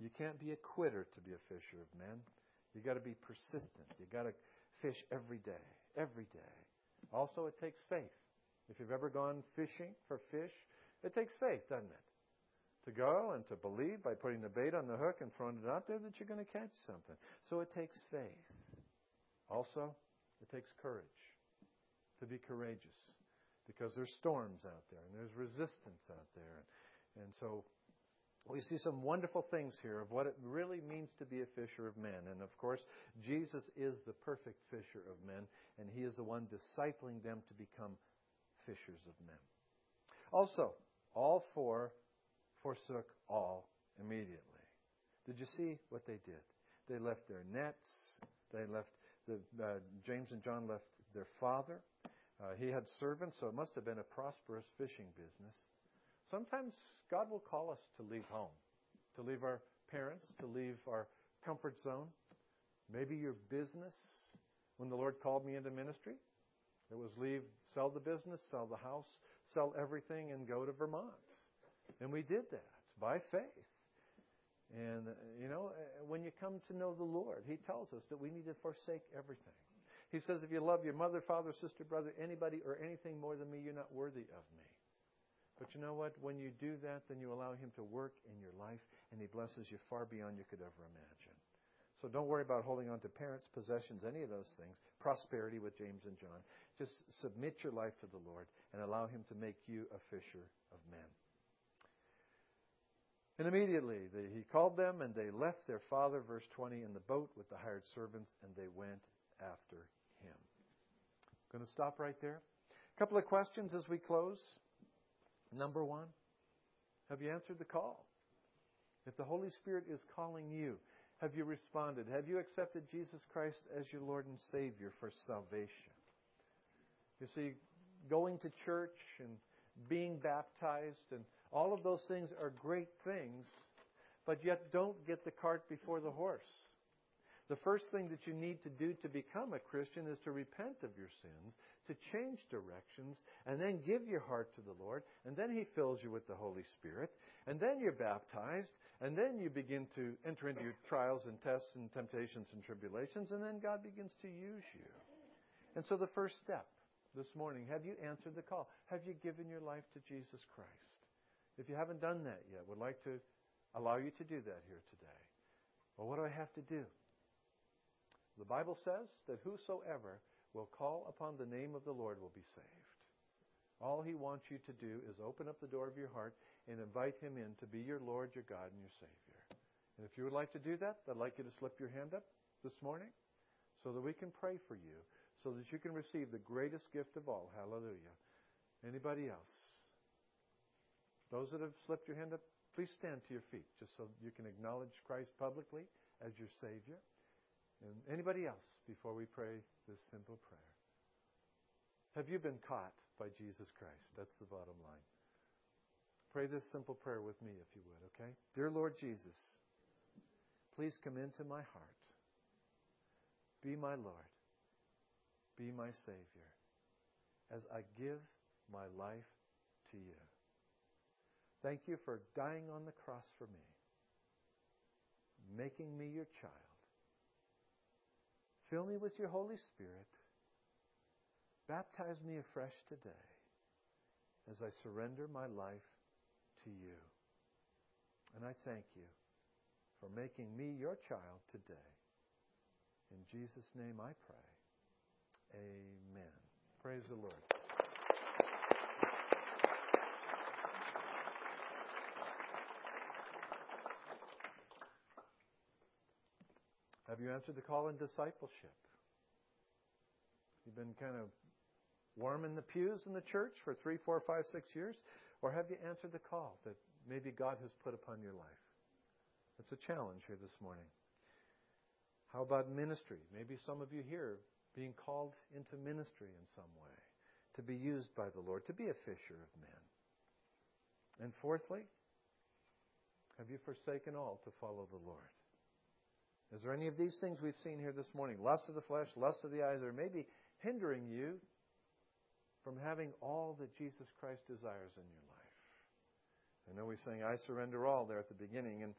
[SPEAKER 1] You can't be a quitter to be a fisher of men. You got to be persistent. You got to fish every day, every day. Also, it takes faith. If you've ever gone fishing for fish, it takes faith, doesn't it? To go and to believe by putting the bait on the hook and throwing it out there that you're going to catch something. So it takes faith. Also, it takes courage to be courageous because there's storms out there and there's resistance out there. And so we see some wonderful things here of what it really means to be a fisher of men. And of course, Jesus is the perfect fisher of men, and He is the one discipling them to become fishers of men. Also, all four forsook all immediately. Did you see what they did? They left their nets. They left the uh, James and John left their father. Uh, he had servants, so it must have been a prosperous fishing business. Sometimes God will call us to leave home, to leave our parents, to leave our comfort zone. Maybe your business. When the Lord called me into ministry, it was leave, sell the business, sell the house, sell everything, and go to Vermont. And we did that by faith. And, you know, when you come to know the Lord, He tells us that we need to forsake everything. He says, if you love your mother, father, sister, brother, anybody, or anything more than me, you're not worthy of me. But you know what? When you do that, then you allow Him to work in your life, and He blesses you far beyond you could ever imagine. So don't worry about holding on to parents, possessions, any of those things. Prosperity with James and John. Just submit your life to the Lord and allow Him to make you a fisher of men. And immediately they, He called them, and they left their father, verse twenty, in the boat with the hired servants, and they went after Him. I'm going to stop right there. A couple of questions as we close. Number one, have you answered the call? If the Holy Spirit is calling you, have you responded? Have you accepted Jesus Christ as your Lord and Savior for salvation? You see, going to church and being baptized and all of those things are great things, but yet don't get the cart before the horse. The first thing that you need to do to become a Christian is to repent of your sins, to change directions, and then give your heart to the Lord, and then He fills you with the Holy Spirit, and then you're baptized, and then you begin to enter into your trials and tests and temptations and tribulations, and then God begins to use you. And so the first step this morning, have you answered the call? Have you given your life to Jesus Christ? If you haven't done that yet, would like to allow you to do that here today. Well, what do I have to do? The Bible says that whosoever will call upon the name of the Lord will be saved. All He wants you to do is open up the door of your heart and invite Him in to be your Lord, your God, and your Savior. And if you would like to do that, I'd like you to slip your hand up this morning so that we can pray for you, so that you can receive the greatest gift of all. Hallelujah. Anybody else? Those that have slipped your hand up, please stand to your feet just so you can acknowledge Christ publicly as your Savior. And anybody else before we pray this simple prayer? Have you been caught by Jesus Christ? That's the bottom line. Pray this simple prayer with me if you would, okay? Dear Lord Jesus, please come into my heart. Be my Lord. Be my Savior as I give my life to you. Thank you for dying on the cross for me, making me your child. Fill me with your Holy Spirit. Baptize me afresh today as I surrender my life to you. And I thank you for making me your child today. In Jesus' name I pray. Amen. Praise the Lord. Have you answered the call in discipleship? You've been kind of warm in the pews in the church for three, four, five, six years? Or have you answered the call that maybe God has put upon your life? It's a challenge here this morning. How about ministry? Maybe some of you here being called into ministry in some way, to be used by the Lord, to be a fisher of men. And fourthly, have you forsaken all to follow the Lord? Is there any of these things we've seen here this morning, lust of the flesh, lust of the eyes, or maybe hindering you from having all that Jesus Christ desires in your life? I know we sang, I surrender all there at the beginning, and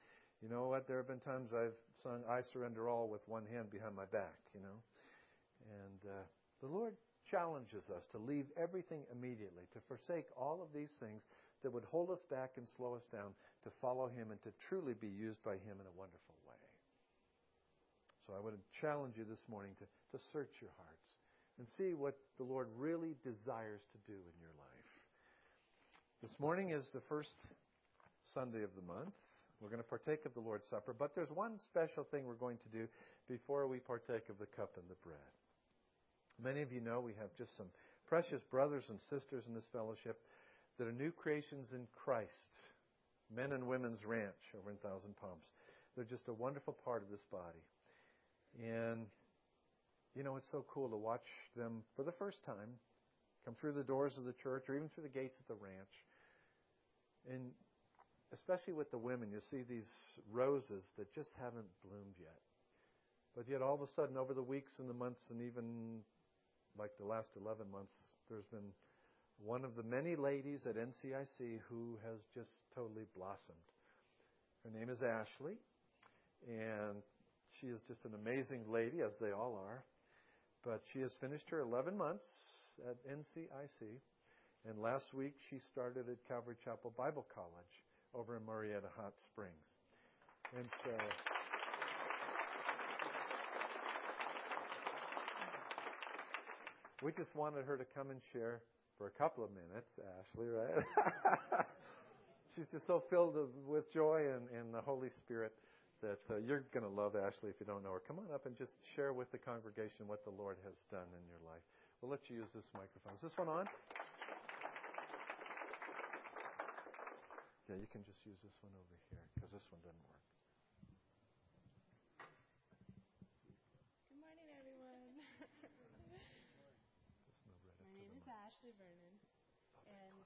[SPEAKER 1] You know what? There have been times I've sung I Surrender All with one hand behind my back, you know. And uh, the Lord challenges us to leave everything immediately, to forsake all of these things that would hold us back and slow us down, to follow Him and to truly be used by Him in a wonderful way. So I would challenge you this morning to, to search your hearts and see what the Lord really desires to do in your life. This morning is the first Sunday of the month. We're going to partake of the Lord's Supper, but there's one special thing we're going to do before we partake of the cup and the bread. Many of you know we have just some precious brothers and sisters in this fellowship that are new creations in Christ. Men and Women's Ranch over in Thousand Palms. They're just a wonderful part of this body. And, you know, it's so cool to watch them for the first time come through the doors of the church or even through the gates of the ranch. And especially with the women, you see these roses that just haven't bloomed yet. But yet all of a sudden, over the weeks and the months and even like the last eleven months, there's been one of the many ladies at N C I C who has just totally blossomed. Her name is Ashley, and she is just an amazing lady, as they all are. But she has finished her eleven months at N C I C, and last week she started at Calvary Chapel Bible College over in Marietta Hot Springs. And so we just wanted her to come and share for a couple of minutes, Ashley, right? She's just so filled with joy and, and the Holy Spirit that uh, you're going to love Ashley if you don't know her. Come on up and just share with the congregation what the Lord has done in your life. We'll let you use this microphone. Is this one on? Yeah, you can just use this one over here because this one doesn't work.
[SPEAKER 2] Good morning, everyone. My name is Ashley Vernon, and